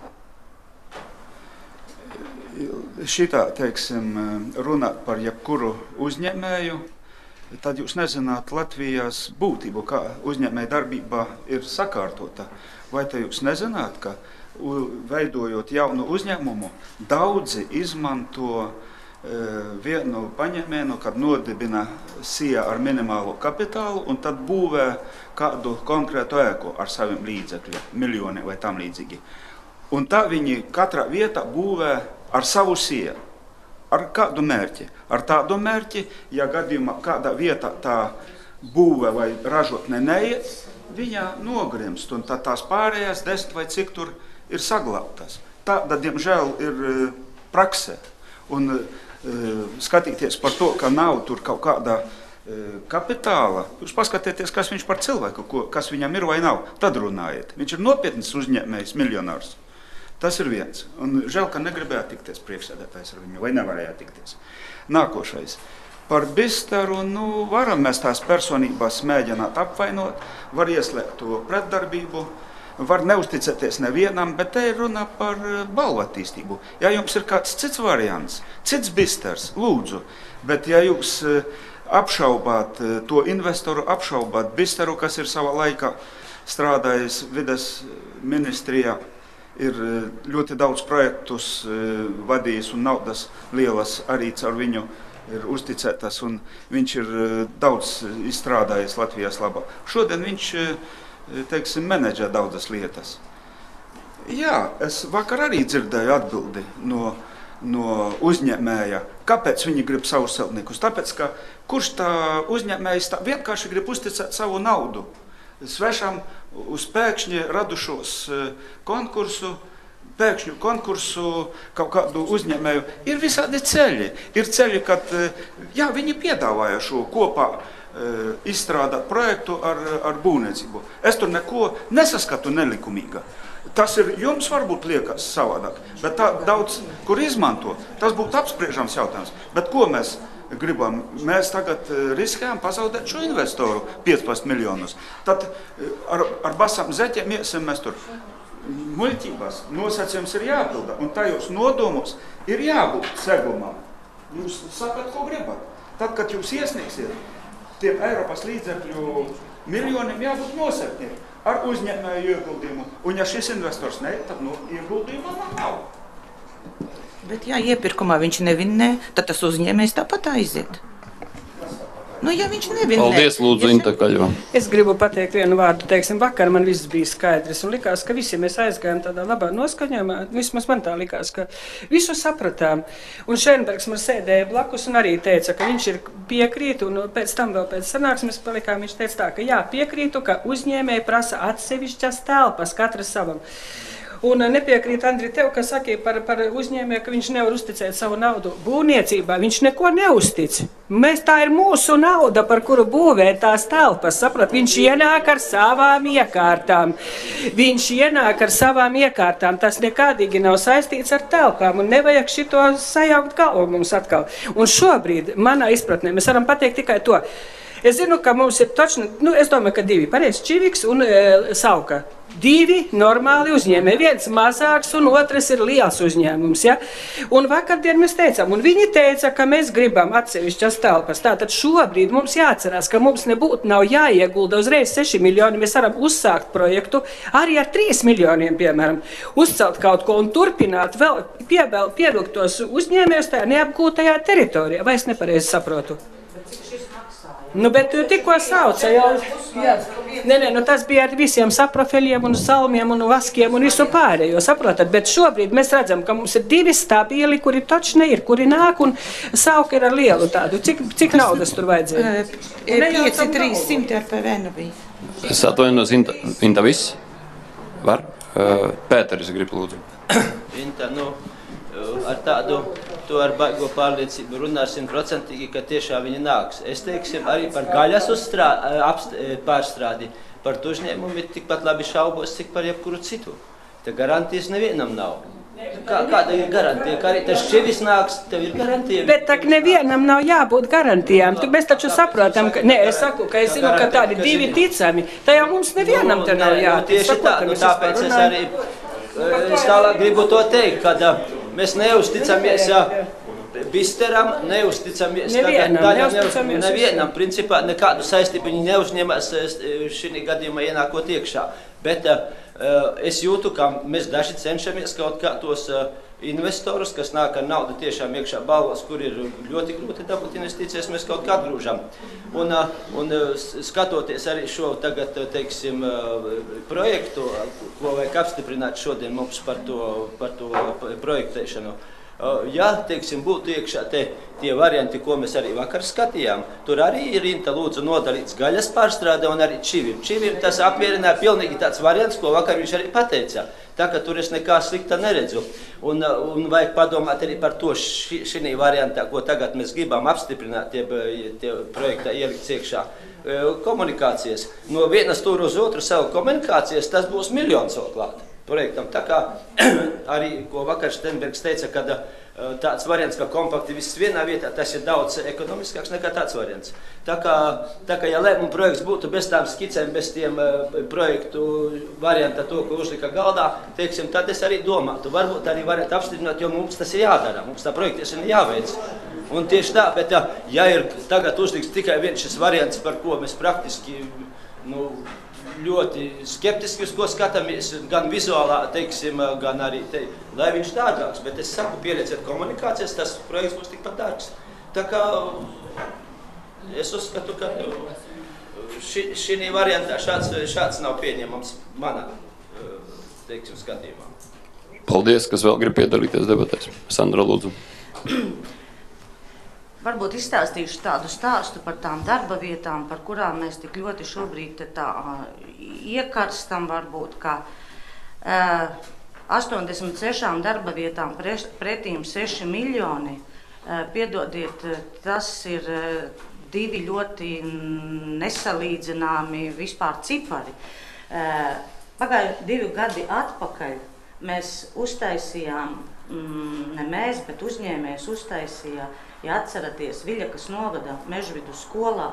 šitā, teiksim, runāt par jebkuru uzņēmēju, tad jūs nezināt Latvijas būtību, kā uzņēmēja darbība ir sakārtota. Vai te jūs nezināt, ka veidojot jaunu uzņēmumu, daudzi izmanto vienu paņēmienu, kad nodibina SIA ar minimālo kapitālu un tad būvē kādu konkrētu ēku ar saviem līdzekļiem, miljoni vai tam līdzīgi. Un tā viņi katrā vietā būvē ar savu SIA, ar kādu mērķi. Ar tādu mērķi, ja gadījumā kādā vietā tā būve vai ražotne neiet, viņa nogrimst un tad tās pārējās 10 vai cik tur ir saglabtas. Tāda, diemžēl, ir praksē. Un skatīties par to, ka nav tur kaut kāda kapitāla, jūs paskatieties, kas viņš par cilvēku, kas viņam ir vai nav, tad runājiet. Viņš ir nopietns uzņēmējs, miljonārs. Tas ir viens. Un žēl, ka negribēja tikties priekšsēdētājs ar viņu, vai nevarēja tikties. Nākošais. Par Bisteru, varam mēs tās personībās mēģināt apvainot, var ieslēgt to pretdarbību, var neusticēties nevienam, bet te ir runa par balvu attīstību. Ja jums ir kāds cits variants, cits Bisters, lūdzu, bet ja jūs apšaubāt to investoru, apšaubāt Bisteru, kas ir savā laikā strādājis vides ministrijā, ir ļoti daudz projektus vadījis un naudas lielas arī caur viņu ir uzticētas, un viņš ir daudz izstrādājis Latvijas labā. Šodien viņš, teiksim, menedžē daudzas lietas. Jā, es vakar arī dzirdēju atbildi no uzņēmēja. Kāpēc viņi grib savus celtniekus? Tāpēc, ka kurš tā uzņēmējs tā vienkārši grib uzticēt savu naudu svešam uz pēkšņi radušos pēkšņu konkursu kaut kādu uzņēmēju. Ir visādi ceļi. Ir ceļi, kad viņi piedāvāja šo kopā izstrādāt projektu ar būvniecību. Es tur neko nesaskatu nelikumīga. Tas ir jums varbūt liekas savādāk, bet tā daudz, kur izmanto, tas būtu apspriežams jautājums. Bet ko mēs gribam? Mēs tagad riskējam pazaudēt šo investoru 15 miljonus. Tad ar basām zeķiem iesim mēs tur. Muļķībās nosacījums ir jāpilda, un tajos nodomos ir jābūt segumam. Jūs sakat, ko gribat. Tad, kad jūs iesniegsiet, tiem Eiropas līdzekļu miljoniem jābūt nosegtiem ar uzņēmēju ieguldījumu. Un ja šis investors ne, tad ieguldījumā nav. Bet ja iepirkumā viņš nevinnē, tad tas uzņēmējs tāpat aiziet. Nu, ja viņš nevinē. Paldies, lūdzu, Inta Kaļva. Es gribu pateikt vienu vārdu. Teiksim, vakar man viss bija skaidrs un likās, ka visi mēs aizgājām tādā labā noskaņojumā. Vismaz man tā likās, ka visu sapratām. Un Šēnbergs man sēdēja blakus un arī teica, ka viņš ir piekrīt, un pēc tam vēl pēc sanāksmes palikām, viņš teica tā, ka jā, piekrītu, ka uzņēmēji prasa atsevišķas telpas, katrs savam. Un nepiekrīt, Andri, tev, kas saki par uzņēmēju, ka viņš nevar uzticēt savu naudu būvniecībā. Viņš neko neuztic. Tā ir mūsu nauda, par kuru būvē tās telpas. Saprat, viņš ienāk ar savām iekārtām. Tas nekādīgi nav saistīts ar telpām. Un nevajag šito sajaukt galvu mums atkal. Un šobrīd, manā izpratnē, mēs varam pateikt tikai to. Es zinu, ka mums ir točni, es domāju, ka divi pareizi Čiviks un Sauka. Divi normāli uzņēmēji, viens mazāks un otrs ir liels uzņēmums. Ja? Un vakardien mēs teicām, un viņi teica, ka mēs gribam atsevišķas telpas. Tātad šobrīd mums jāatcerās, ka mums nav jāiegulda uzreiz 6 miljoni. Mēs varam uzsākt projektu arī ar 3 miljoniem, piemēram, uzcelt kaut ko un turpināt vēl pievilkt tos uzņēmējus tajā neapgūtajā teritorijā. Vai es nepareizi saprotu? Bet tu tikko sauca jau. Tas bija ar visiem saprofeliem un salmiem un vaskiem un visu pārējo, saprotat? Bet šobrīd mēs redzam, ka mums ir 2 stabili, kuri točne ir, kuri nāk un Sauka ir ar lielu tādu. Cik naudas tur vajadzēja? 5-300 ar PVN bija. Es atvainos, Inta viss? Var? Pēteris grib lūdzu. Inta, ar tādu, to ar baigo pārliecību runā 100%, ka tiešām viņi nāks. Es teiksim, arī par gaļas pārstrādi, par to uzņēmumu ir tikpat labi šaubos, cik par jebkuru citu. Te garantijas nevienam nav. Kāda ir garantija? Kā arī tas Šķivis nāks, tev ir garantija? Bet tak nevienam nav jābūt garantijām. Mēs taču saprotam, ka, es saku, ka es zinu, ka tādi divi ticami, tā jau mums nevienam te nav jātic. Tieši tā, tāpēc es arī tālāk gribu to teikt, kad mēs neusticamies Bisteram, neusticamies nevienam, principā nekādu saistību viņi neuzņemas šī gadījumā ienākot iekšā. Bet es jūtu, ka mēs daži cenšamies kaut kā tos investorus, kas nāk ar naudu tiešām iekšā balvas, kur ir ļoti grūti dabūt investīcijas, mēs kaut kā atgrūžam. Un skatoties arī šo tagad, teiksim, projektu, ko vajag apstiprināt šodien mums par to projektēšanu. Ja, teiksim, būtu iekšā tie varianti, ko mēs arī vakar skatījām, tur arī ir Inta lūdzu nodalīts gaļas pārstrāde un arī čivim. Čivim tas apmierināja pilnīgi tāds variants, ko vakar viņš arī pateica. Tā ka tur es nekā slikta neredzu. Un vajag padomāt arī par to šī variantā, ko tagad mēs gribam apstiprināt, tie projektā ielikt iekšā. Komunikācijas. No vienas stūra uz otru savu komunikācijas, tas būs miljons vēl klāt projektam. Tā kā arī, ko vakar Štenbergs teica, kad tāds variants, ka kompakti viss vienā vietā, tas ir daudz ekonomiskāks nekā tāds variants. Tā kā ja lēmuma projekts būtu bez tām skicēm, bez tiem projektu varianta to, ko uzlika galdā, teiksim, tad es arī domātu. Varbūt arī varētu apstiprināt, jo mums tas ir jādara, mums tā projektēšana jāveic. Un tieši tā, bet ja ir tagad uzliks tikai viens šis variants, par ko mēs praktiski, ļoti skeptiski uz ko skatāmies, gan vizuālā, teiksim, gan arī lai viņš dārgāks, bet es saku, pielieciet komunikācijas, tas projekts būs tikpat dārgs. Tā kā es uzskatu, ka šī variantā šāds nav pieņemams manā, teiksim, skatījumā. Paldies, kas vēl grib piedalīties debatēs. Sandra, lūdzu. Varbūt izstāstīšu tādu stāstu par tām darba vietām, par kurām mēs tik ļoti šobrīd iekarstam, varbūt, ka 86 darba vietām pretīm 6 miljoni. Piedodiet, tas ir 2 ļoti nesalīdzināmi vispār cipari. Pagāja 2 gadi atpakaļ mēs uztaisījām, ne mēs, bet uzņēmējs uztaisīja, ja atceraties, Viļakas novada Mežvidu skolā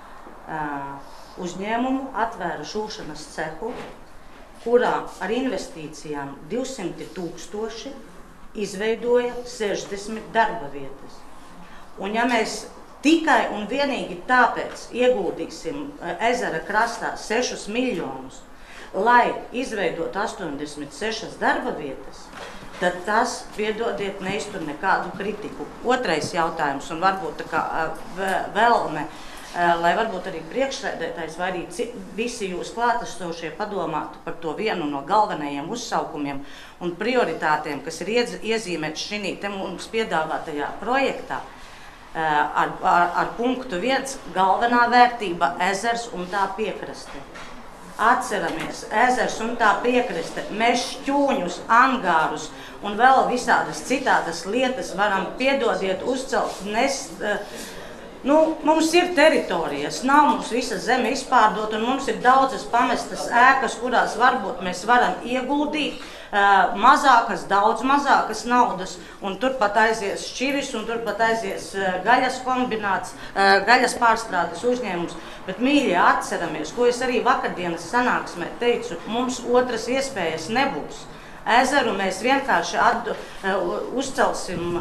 uzņēmumu atvēra šūšanas cehu, kurā ar investīcijām 200 000 izveidoja 60 darba vietas. Un ja mēs tikai un vienīgi tāpēc ieguldīsim ezera krastā 6 miljonus, lai izveidot 86 darba vietas, tad tas, piedodiet, neiztur nekādu kritiku. Otrais jautājums, un varbūt tā kā vēlme lai varbūt arī priekšsēdētājs vai arī visi jūs klātesošie padomātu par to vienu no galvenajiem uzsaukumiem un prioritātiem, kas ir iezīmēts šī te mums piedāvātajā projektā. Ar punktu 1 galvenā vērtība ezers un tā piekraste. Atceramies, ezers un tā piekraste, mēs šķūņus, angārus un vēl visādas citādas lietas varam, piedodiet, uzcelt, nest. Mums ir teritorijas, nav mums visa zeme izpārdot, un mums ir daudzas pamestas ēkas, kurās varbūt mēs varam ieguldīt mazākas, daudz mazākas naudas, un turpat aizies šķiris, un turpat aizies gaļas kombināts, gaļas pārstrādes uzņēmums. Bet, mīļie, atceramies, ko es arī vakardienas sanāksmē teicu, mums otras iespējas nebūs. Ezeru mēs vienkārši uzcelsim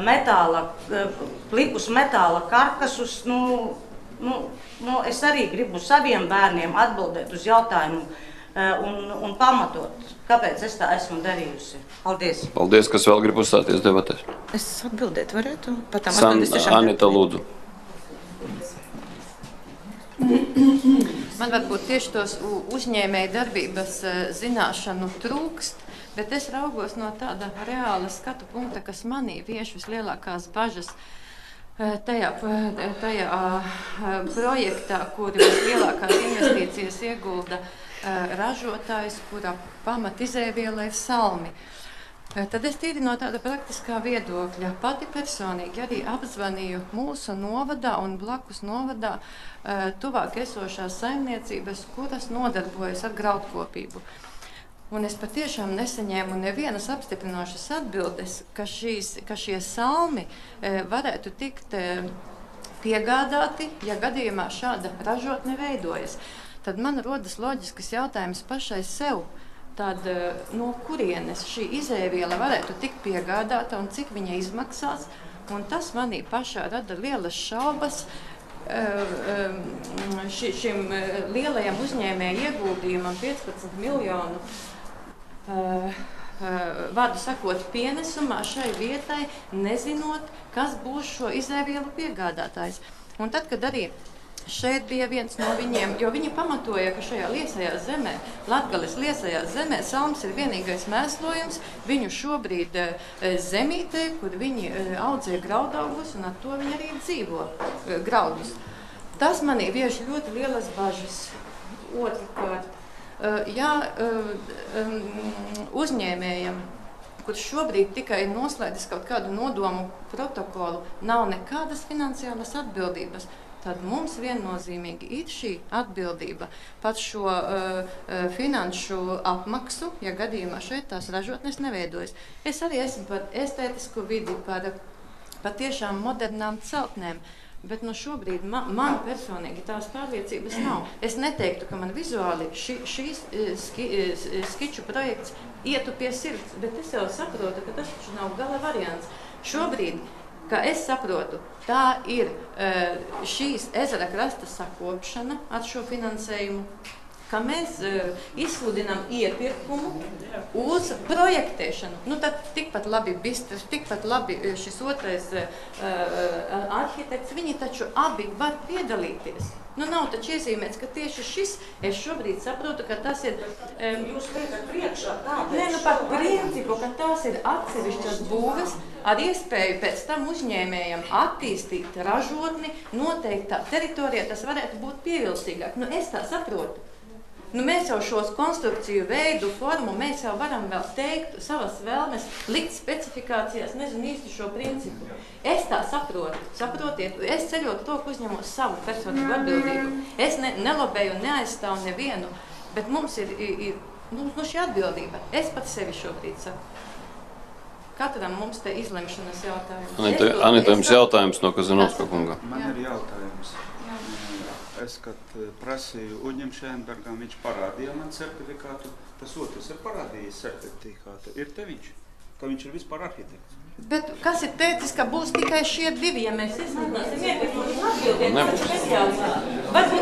plikus metāla karkasus. Es arī gribu saviem bērniem atbildēt uz jautājumu un pamatot, kāpēc es tā esmu darījusi. Paldies. Paldies, kas vēl grib uzstāties debatēs. Es atbildēt varētu? Anita, lūdzu. Man varbūt tieši tos uzņēmēju darbības zināšanu trūkst, bet es raugos no tāda reāla skatu punkta, kas manī vieš vislielākās bažas tajā projektā, kur vislielākās investīcijas iegulda ražotājs, kura pamat izēviela ir salmi. Tad es tīri no tāda praktiskā viedokļa pati personīgi arī apzvanīju mūsu novadā un blakus novadā tuvāk esošās saimniecības, kuras nodarbojas ar graudkopību. Un es patiešām nesaņēmu nevienas apstiprinošas atbildes, ka šie salmi varētu tikt piegādāti, ja gadījumā šāda ražotne veidojas. Tad man rodas loģisks jautājums pašai sev. Tad no kurienes šī izēviela varētu tikt piegādāta un cik viņa izmaksās. Un tas manī pašā rada lielas šaubas šim lielajam uzņēmēju ieguldījumam 15 miljonu vārdu sakot pienesumā šai vietai, nezinot, kas būs šo izēvielu piegādātājs. Un tad, kad arī šeit bija viens no viņiem, jo viņi pamatoja, ka šajā liesajā zemē, Latgales liesajā zemē, salms ir vienīgais mēslojums viņu šobrīd zemītē, kur viņi audzē graudaugus un ar to viņi arī dzīvo graudus. Tas manī vieš ļoti lielas bažas. Otrkārt, ja uzņēmējam, kurš šobrīd tikai ir noslēdzis kaut kādu nodomu protokolu, nav nekādas finansiālas atbildības, tad mums viennozīmīgi ir šī atbildība par šo finanšu apmaksu, ja gadījumā šeit tās ražotnes neveidojas. Es arī esmu par estētisku vidi, par tiešām modernām celtnēm, bet no šobrīd man personīgi tās pārliecības nav. Es neteiktu, ka man vizuāli šīs skiču projekts ietu pie sirds, bet es jau saprotu, ka tas taču nav gala variants. Šobrīd, kā es saprotu, tā ir šīs ezera krasta sakopšana ar šo finansējumu, ka mēs izsludinām iepirkumu uz projektēšanu. Tad tikpat labi Bistrs, tikpat labi šis otrais arhitekts, viņi taču abi var piedalīties. Nav taču iezīmēts, ka tieši šis, es šobrīd saprotu, ka tas ir... Jūs liekat priekšā par principu, ka tās ir atsevišķas būves ar iespēju pēc tam uzņēmējam attīstīt ražotni noteiktā teritorijā, tas varētu būt pievilcīgāk. Es tā saprotu. Mēs jau šos konstrukciju veidu, formu, mēs jau varam vēl teikt savas vēlmes, likt specifikācijās, nezinu īsti šo principu. Es tā saprotu, saprotiet, es ceļot roku uzņemos savu personīgu atbildību. Es nelobēju un neaizstāvu nevienu, bet mums ir šī atbildība. Es pat sevi šobrīd saku. Katram mums te izlemšanas jautājums. Anita, jums jautājums no Kazanovska kunga. Man ir jautājums. Es, kad prasīju Uģim Šēnbergam, viņš parādīja man certifikātu, tas otrs ir parādījis certifikātu. Ir te viņš, ka viņš ir vispār arhitekts. Bet kas ir teicis, ka būs tikai šie divi, ja mēs izmantosim iepirkumu un atbildēt par speciālistu? Varbūt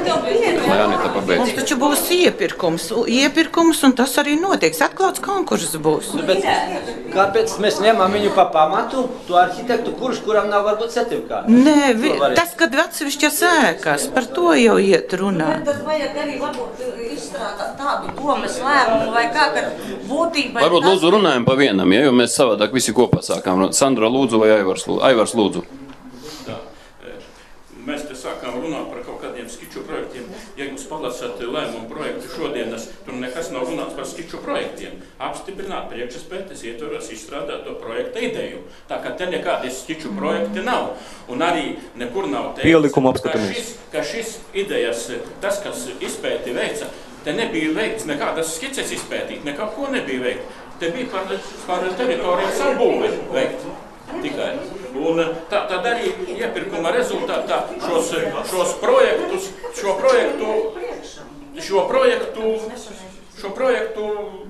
Lai Anita Mums pabeidz. taču būs iepirkums, un tas arī notiks. Atklāts konkurss būs. Bet kāpēc mēs ņemam viņu pa pamatu, to arhitektu, kuram nav varbūt certifikāti? Nē, tas, kad atsevišķas ēkas, par to jau iet runā. Tad vajag arī varbūt izstrādāt tādu domas lēmumu, vai kā, kad būtībā... Varbūt lūdzu runājam pa vienam, ja, jo mēs savādāk visi kopā sākām. Sandra lūdzu vai Aivars lūdzu. Tā, mēs te sākām runāt par kaut kādiem skiču projektiem. Ja jūs palasat lēmumu projektu šodienas, tur nekas nav runāts par skiču projektiem. Apstiprināt priekšspētes ietvaros izstrādāt to projekta ideju. Tā kā te nekādi skiču projekti nav. Un arī nekur nav teikts, ka šis idejas, tas, kas izpēti veica, te nebija veikts nekādas skices izpētīt, nekā ko nebija veikt. Te bija par teritorijas apbūvi veikt tikai. Un tad arī iepirkuma rezultātā šo projektu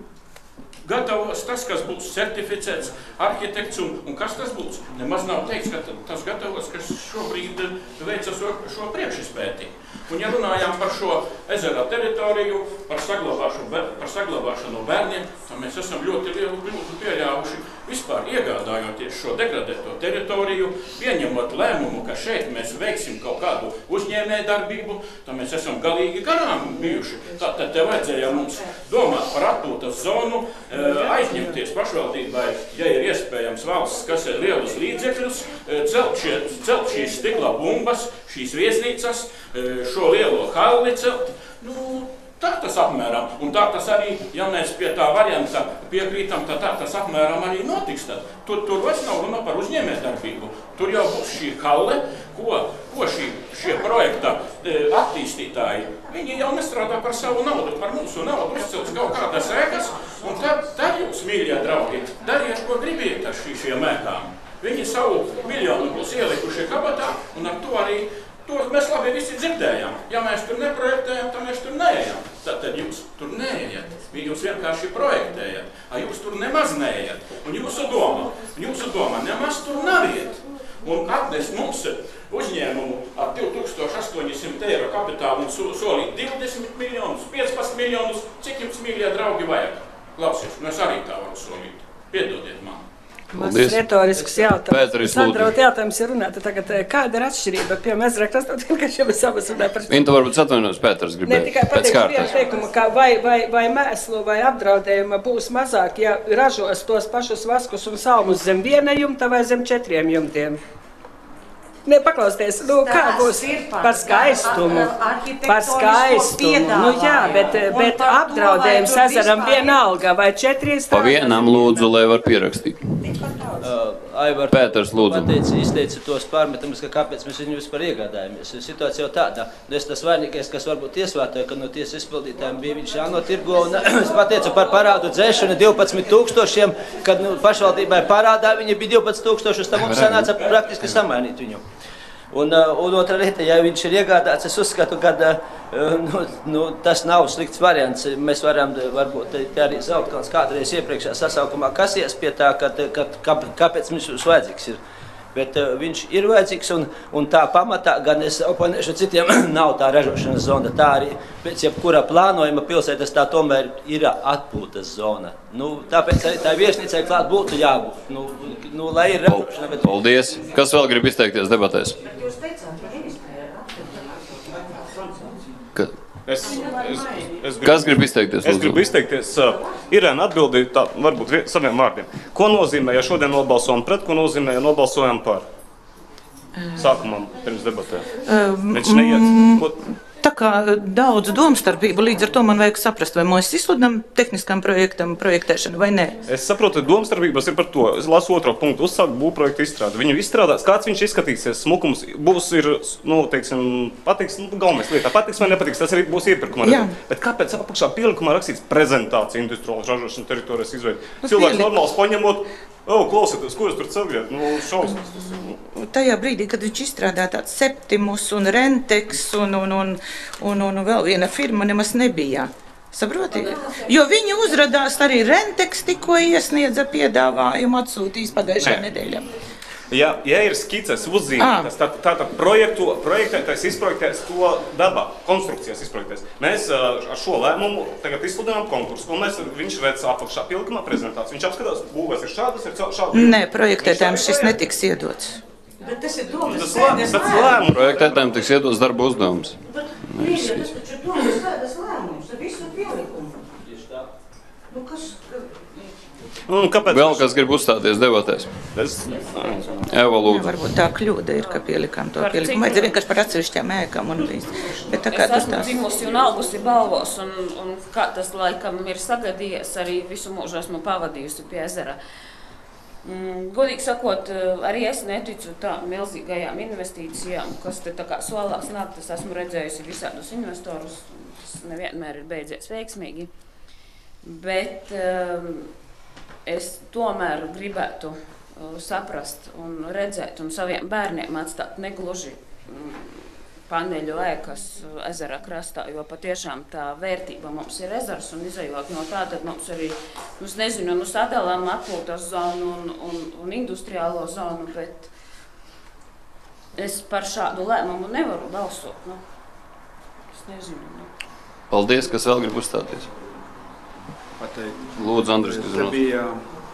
gatavos tas, kas būs certificēts arhitekts un kas tas būs. Nemaz nav teikts, ka tas gatavos, kas šobrīd veica šo priekšizpēti. Un ja runājām par šo ezera teritoriju, par saglabāšanu bērniem, tad mēs esam ļoti lielu kļūdu pieļāvuši vispār iegādājoties šo degradēto teritoriju, pieņemot lēmumu, ka šeit mēs veiksim kaut kādu uzņēmēju darbību, tad mēs esam galīgi garām bijuši. Tātad te vajadzēja mums domāt par atpūtas zonu, aizņemties pašvaldībai, ja ir iespējams valsts, kas ir lielus līdzekļus, celt šīs stikla bumbas, šīs viesnīcas, šo lielo halli celt. Tā tas apmēram. Un tā tas arī, ja mēs pie tā varianta piekrītam, tad tā tas apmēram arī notiks. Tur vairs nav runa par uzņēmējdarbību. Tur jau būs šī halle, ko šie projekta attīstītāji. Viņi jau nestrādā par savu naudu, par mūsu naudu uzcels kaut kādas ēkas. Un tad jūs, mīļie draugi, dariet, ko gribiet ar šiem ēkām. Viņi savu miljonu būs ielikuši kabatā, un ar to arī to mēs labi visi dzirdējām. Ja mēs tur neprojektējam, tad mēs tur neejam. Tad jūs tur neejat. Jūs vienkārši projektējat. Jūs tur nemaz neejat. Un jūsu doma nemaz tur nav iet. Un atnes mums uzņēmumu ar 2800 eiro kapitālu un solīt 20 miljonus, 15 miljonus. Cik jums, mīļie draugi, vajag? Klausies, es arī tā varu solīt. Piedodiet man. Mazs retorisks jautājums. Pēteris, Sandra, jautājums ir runāt, tagad kāda ir atšķirība? Piemēram, Ezra Krasnotiņš, ka šeit mēs abas runājam par... Inta varbūt atvainojas, Pēteris gribēja. Ne tikai pateikšu vienu teikumu, ka vai mēslu vai apdraudējuma būs mazāk, ja ražos tos pašus vaskus un salmus zem viena jumta vai zem 4 jumtiem. Ne, paklausties, kā būs par skaistumu, jā, bet apdraudējums ezeram vienalga, vai 4 Pa vienam lūdzu, lai var pierakstīt. Pēters, lūdzu. Izteica tos pārmetumus, ka kāpēc mēs viņu vispār iegādājamies. Situācija jau tāda. Es tas vainīgais, kas varbūt tiesvētoja, ka no tiesas izpildītājiem bija viņš jānotirgo, un es pateicu par parādu dzēšanu 12 000, kad pašvaldībai parādā viņi bija 12 000, tad mums sanāca praktiski samainīt viņu. Un otra lieta, ja viņš ir iegādāts, es uzskatu, ka tas nav slikts variants. Mēs varam varbūt arī Zeltkons kādreiz iepriekšējā sasaukumā kasies pie tā, kāpēc viņš vajadzīgs ir. Bet viņš ir vajadzīgs, un tā pamatā, gan es oponēšu citiem, nav tā ražošanas zona. Tā arī pēc jebkura plānojuma pilsētas tā tomēr ir atpūtas zona. Tāpēc arī tā viesnīcai klāt būtu jābūt. Lai ir ražošana, bet... Paldies. Kas vēl grib izteikties debatēs? Jūs teicāt, ka ministrē Kas grib izteikties? Es gribu izteikties. Irēna atbildīja varbūt saviem vārdiem. Ko nozīmē, ja šodien nobalsojam pret, ko nozīmē, ja nobalsojam par? Sākumā pirms debatēm. Viņš neiet. Tā kā daudz domstarpību, līdz ar to man vajag saprast, vai mēs izsludinām tehniskam projektam projektēšanu vai nē. Es saprotu, ka domstarpības ir par to. Es lasu otro punktu, uzsākt būvprojektu izstrādi. Viņu izstrādās, kāds viņš izskatīsies, smukums būs, patiks, galvenais lietā. Patiks vai nepatiks, tas arī būs iepirkuma. Bet kāpēc apakšā pielikumā rakstīts prezentācija industriālas ražošanas teritorijas izveidi? Cilvēks normāls paņemot, klausieties, ko jūs tur ceļiet? Šausmas tas ir. Tajā brīdī, kad viņš izstrādā tāds Septimus un Rentex un vēl viena firma nemaz nebija. Saprotiet? Jo viņi uzradās arī Rentex tikko iesniedza piedāvājumu atsūtīs pagājušajā nedēļā. Ja ir skices uzzīmētas, tad projektētais izprojektēs to dabā, konstrukcijas izprojektēs. Mēs ar šo lēmumu tagad izsludinām konkursu, un viņš redz apakšā pielikumā prezentāciju. Viņš apskatās, būvēs ir šādas, ir šādas. Nē, projektētājiem šis netiks iedots. Bet tas ir domas sēdes lēmums. Projektētājiem tiks iedots darba uzdevums. Bet, Līga, tas taču ir domas sēdes lēmums ar visu pielikumu. Nu, kas... Vēl kas grib uzstāties debatēs? Eva, lūdzu. Varbūt tā kļūda ir, ka pielikām to pielikumu. Vajadzēja vienkārši par atsevišķām ēkām un viss. Bet tā kā es esmu dzimusi un augusi Balvos, un kā tas laikam ir sagadījies, arī visu mūžu esmu pavadījusi pie ezera. Godīgi sakot, arī es neticu tā milzīgajām investīcijām, kas te tā kā solās nāk. Es esmu redzējusi visādus investorus, tas nevienmēr ir beidzies veiksmīgi. Bet es tomēr gribētu saprast un redzēt un saviem bērniem atstāt negluži paneļu ēkas ezera krastā, jo patiešām tā vērtība mums ir ezers un izejot no tā, tad mums arī, sadalām atpūtas zonu un industriālo zonu, bet es par šādu lēmumu nevaru balsot. Es nezinu. Paldies, kas vēl grib uzstāties. Lūdzu, Andris, kas runās. Te bija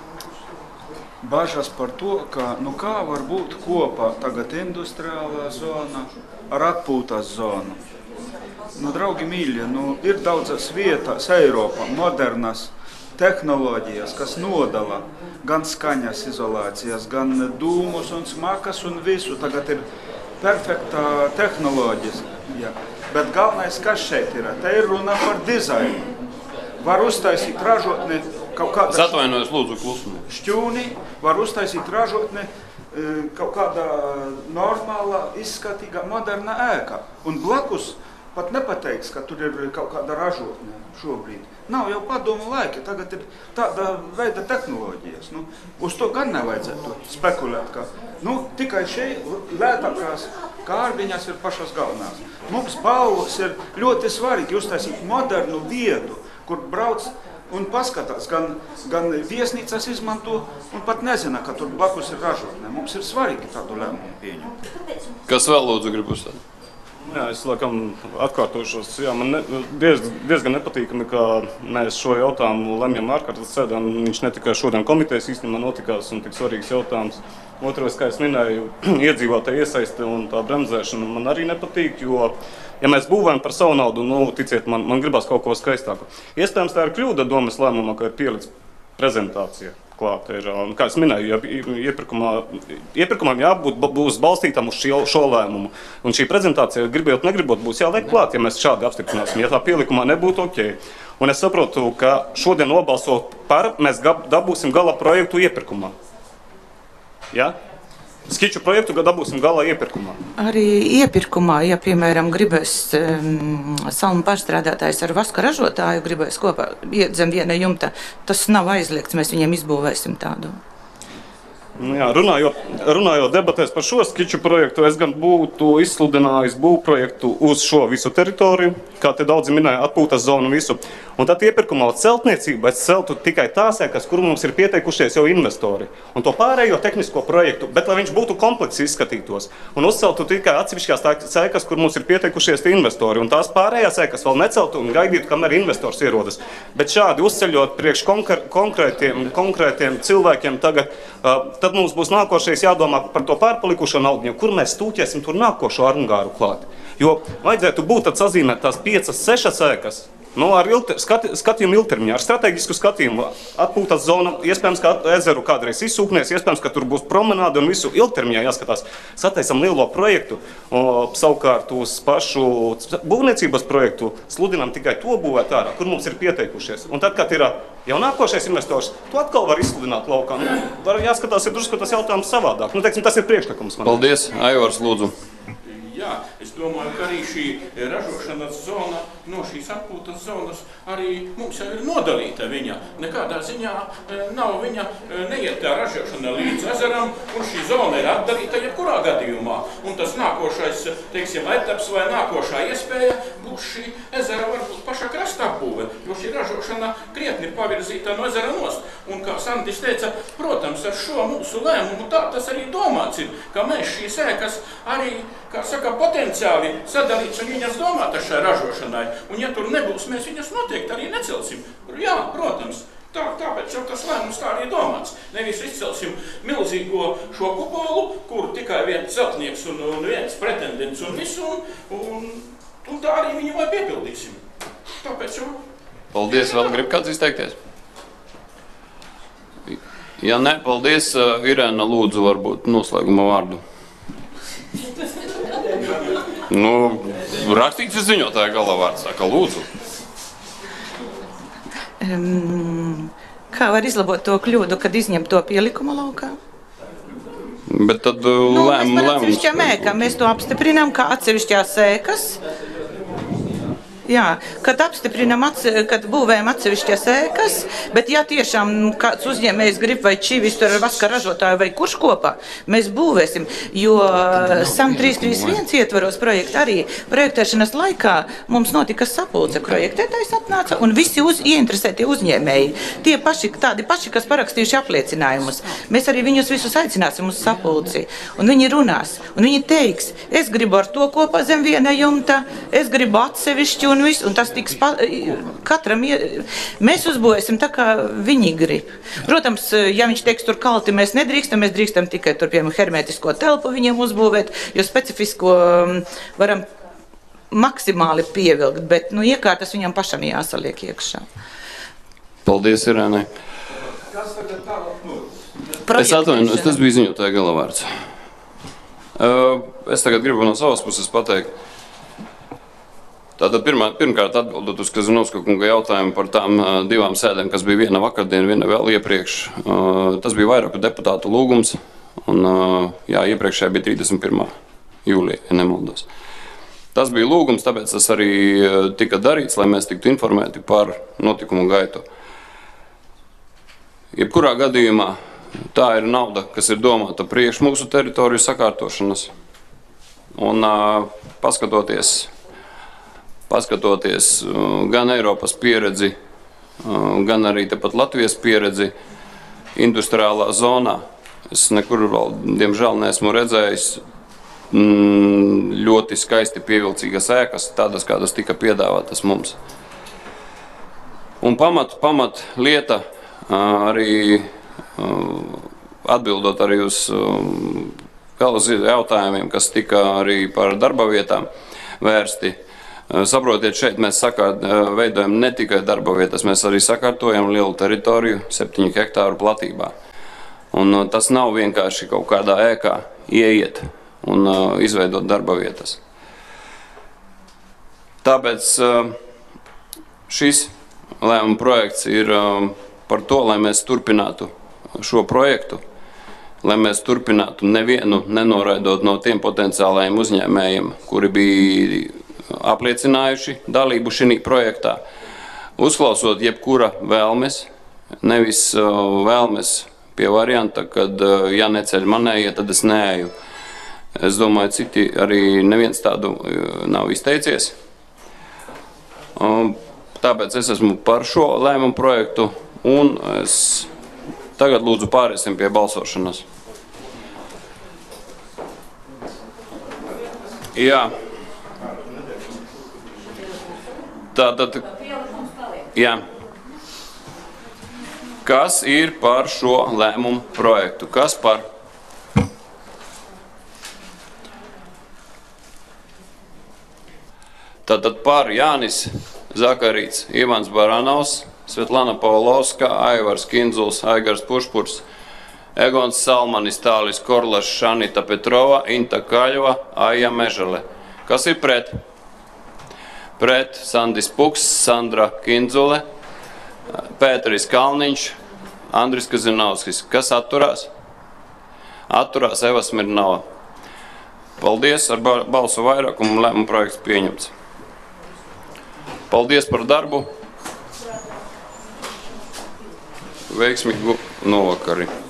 bažas par to, ka kā var būt kopā tagad industriālā zona ar atpūtas zonu. Draugi mīļi, ir daudzas vietas Eiropā, modernas tehnoloģijas, kas nodala gan skaņas izolācijas, gan dūmus un smakas un visu. Tagad ir perfekta tehnoloģija. Bet galvenais, kas šeit ir? Te ir runa par dizainu. Var uztaisīt ražotni kaut kāda atvainojos, lūdzu, klusumu. Šķūni, var uztaisīt ražotni kaut kāda normāla, izskatīga, moderna ēka. Un blakus pat nepateiks, ka tur ir kaut kāda ražotne šobrīd. Nav jau padomu laiki, tagad ir tāda veida tehnoloģijas. Uz to gan nevajadzētu spekulēt, ka tikai šeit lētākās kārbiņas ir pašas galvenās. Mums Balvos ir ļoti svarīgi uztaisīt modernu vietu, kur brauc un paskatās, gan viesnīcas izmanto un pat nezina, ka tur blakus ir ražotne. Mums ir svarīgi tādu lēmumu pieņemt. Kas vēl lūdzu grib uzstāt? Jā, es laikam atkārtošos. Jā, man diezgan nepatīkami, ka mēs šo jautājumu lemjam ārkārtas sēdē. Viņš ne tikai šodien komitejas īstenībā notikās un tik svarīgs jautājums. Otrais, kā es minēju, iedzīvotāju iesaiste un tā bremzēšana man arī nepatīk, jo, ja mēs būvējam par savu naudu, ticiet, man gribas kaut ko skaistāku. Iespējams, tā ir kļūda domas lēmumā, ka ir pielicis prezentācija klāt. Kā es minēju, iepirkumam būs balstītam uz šo lēmumu. Un šī prezentācija, gribot, negribot, būs jāliek klāt, ja mēs šādi apstiprināsim. Ja tā pielikumā nebūtu ok. Un es saprotu, ka šodien nobalsot par, mēs dabūsim gala projektu iepirkumā. Ja? Skiču projektu dabūsim galā iepirkumā. Arī iepirkumā, ja, piemēram, gribēs salmu pārstrādātājs ar vaska ražotāju, gribēs kopā zem viena jumta, tas nav aizliegts, mēs viņiem izbūvēsim tādu. Jā, runājot debatēs par šo skiču projektu, es gan būtu izsludinājis būvprojektu uz šo visu teritoriju, kā te daudzi minēja, atpūtas zonu visu. Un tad iepirkumā celtniecību es celtu tikai tās ēkas, kur mums ir pieteikušies jau investori. Un to pārējo tehnisko projektu, bet lai viņš būtu komplekss izskatītos. Un uzceltu tikai atsevišķās ēkas, kur mums ir pieteikušies tie investori. Un tās pārējās ēkas vēl neceltu un gaidītu, kamēr investors ierodas. Bet šādi uzceļot priekš konkrētiem cilvēkiem tagad, tad mums būs nākošais jādomā par to pārpalikušo naudu, kur mēs stūķēsim tur nākošo arngāru klāt. Jo vajadzētu būt tad sazīmēt tās 5-6 ēkas, ar skatījumu ilgtermiņā, ar strateģisku skatījumu. Atpūtas zona, iespējams, ka ezeru kādreiz izsūknēs, iespējams, ka tur būs promenāde un visu ilgtermiņā jāskatās. Sataisam lielo projektu, savukārt uz pašu būvniecības projektu sludinām tikai to būvēt ārā, kur mums ir pieteikušies. Un tad, kad ir jau nākošais investors, to atkal var izsludināt laukā. Var jāskatās, ir drusku tas jautājums savādāk. Tas ir priekšlikums man. Paldies, Aivars, lūdzu. Jā, es domāju, ka arī šī ražošanas zona no šīs atpūtas zonas arī mums jau ir nodalīta viņa. Nekādā ziņā neiet tā ražošana līdz ezeram, un šī zona ir atdalīta jebkurā gadījumā. Un tas nākošais, etaps vai nākošā iespēja būs šī ezera varbūt paša krastā apbūve, jo šī ražošana krietni ir pavirzīta no ezera nost. Un, kā Sandis teica, protams, ar šo mūsu lēmumu tas arī domāts ir, ka mēs šīs ēkas arī, kā saka, potenciāli sadalīts un viņas domātas šai ražošanai. Un, ja tur nebūs, mēs viņas noteikti arī necelsim. Jā, protams. Tāpēc jau tas lēmums tā arī domāts. Nevis izcelsim milzīgo šo kupolu, kur tikai viens celtnieks un viens pretendents un visu, un tā arī viņu vai piepildīsim. Tāpēc jau... Paldies, vēl grib kāds izteikties? Ja ne, paldies, Irēna, lūdzu, varbūt noslēguma vārdu. Rakstīts ir ziņotāja galvārds, tā kā lūdzu. Kā var izlabot to kļūdu, kad izņem to pielikumu laukā? Bet tad Mēs par atsevišķām ēkām, mēs to apstiprinām kā atsevišķās ēkas. Jā, kad apstiprinām, kad būvējam atsevišķas ēkas, bet ja tiešām kāds uzņēmējs grib vai čivis tur ar vaska ražotāju vai kurš kopā, mēs būvēsim, jo SAM 331 ietvaros projekta arī projektēšanas laikā mums notika sapulce, projektētājs atnāca un visi ieinteresētie uzņēmēji, tādi paši, kas parakstījuši apliecinājumus. Mēs arī viņus visus aicināsim uz sapulci un viņi runās un viņi teiks, es gribu ar to kopā zem viena jumta, es gribu atsevišķi un tas tiks katram, mēs uzbūvēsim tā, kā viņi grib. Protams, ja viņš teiks tur kalti, mēs drīkstam tikai tur, piemēram, hermētisko telpu viņiem uzbūvēt, jo specifisko varam maksimāli pievilkt, bet, iekārtas viņam pašam jāsaliek iekšā. Paldies, Irēnai. Es atvainojos, tas bija ziņotāja galvārds. Es tagad gribu no savas puses pateikt. Tātad pirmkārt atbildot uz Kazanovska kunga jautājumu par tām divām sēdēm, kas bija viena vakardien, viena vēl iepriekš. Tas bija vairāku deputātu lūgums, un iepriekšējā bija 31. jūlija, ja nemaldos. Tas bija lūgums, tāpēc tas arī tika darīts, lai mēs tiktu informēti par notikumu gaitu. Jebkurā gadījumā tā ir nauda, kas ir domāta priekš mūsu teritoriju sakārtošanas, un paskatoties gan Eiropas pieredzi, gan arī tepat Latvijas pieredzi industriālā zonā. Es nekur vēl, diemžēl, neesmu redzējis ļoti skaisti pievilcīgas ēkas, tādas, kādas tika piedāvātas mums. Un pamat lieta arī atbildot arī uz jautājumiem, kas tika arī par darba vietām vērsti. Saprotiet, šeit mēs veidojam ne tikai darba vietas, mēs arī sakārtojam lielu teritoriju 7 hektāru platībā. Un tas nav vienkārši kaut kādā ēkā ieiet un izveidot darba vietas. Tāpēc šis lēmuma projekts ir par to, lai mēs turpinātu šo projektu, lai mēs turpinātu nevienu nenoraidot no tiem potenciālajiem uzņēmējiem, kuri bija apliecinājuši dalību šī projektā, uzklausot jebkura vēlmes, nevis vēlmes pie varianta, kad ja neceļ manējie, tad es neeju. Es domāju, citi arī neviens tādu nav izteicies. Tāpēc es esmu par šo lēmumu projektu un es tagad lūdzu pāriesim pie balsošanas. Jā. Tātad, jā. Kas ir par šo lēmumu projektu? Kas par? Tātad par Jānis Zakarīts, Ivans Baranovs, Svetlana Pavlovska, Aivars Kinzuls, Aigars Pušpurs, Egons Salmanis, Tālis Korlašs, Šanita Petrova, Inta Kaļova, Aija Mežele. Kas ir pret? Pret Sandis Puks, Sandra Kinzule, Pēteris Kalniņš, Andris Kazinovskis. Kas atturās? Atturās Eva Smirnova. Paldies, ar balsu vairākumu lēmuma projekts pieņemts. Paldies par darbu. Veiksmīgu novakari.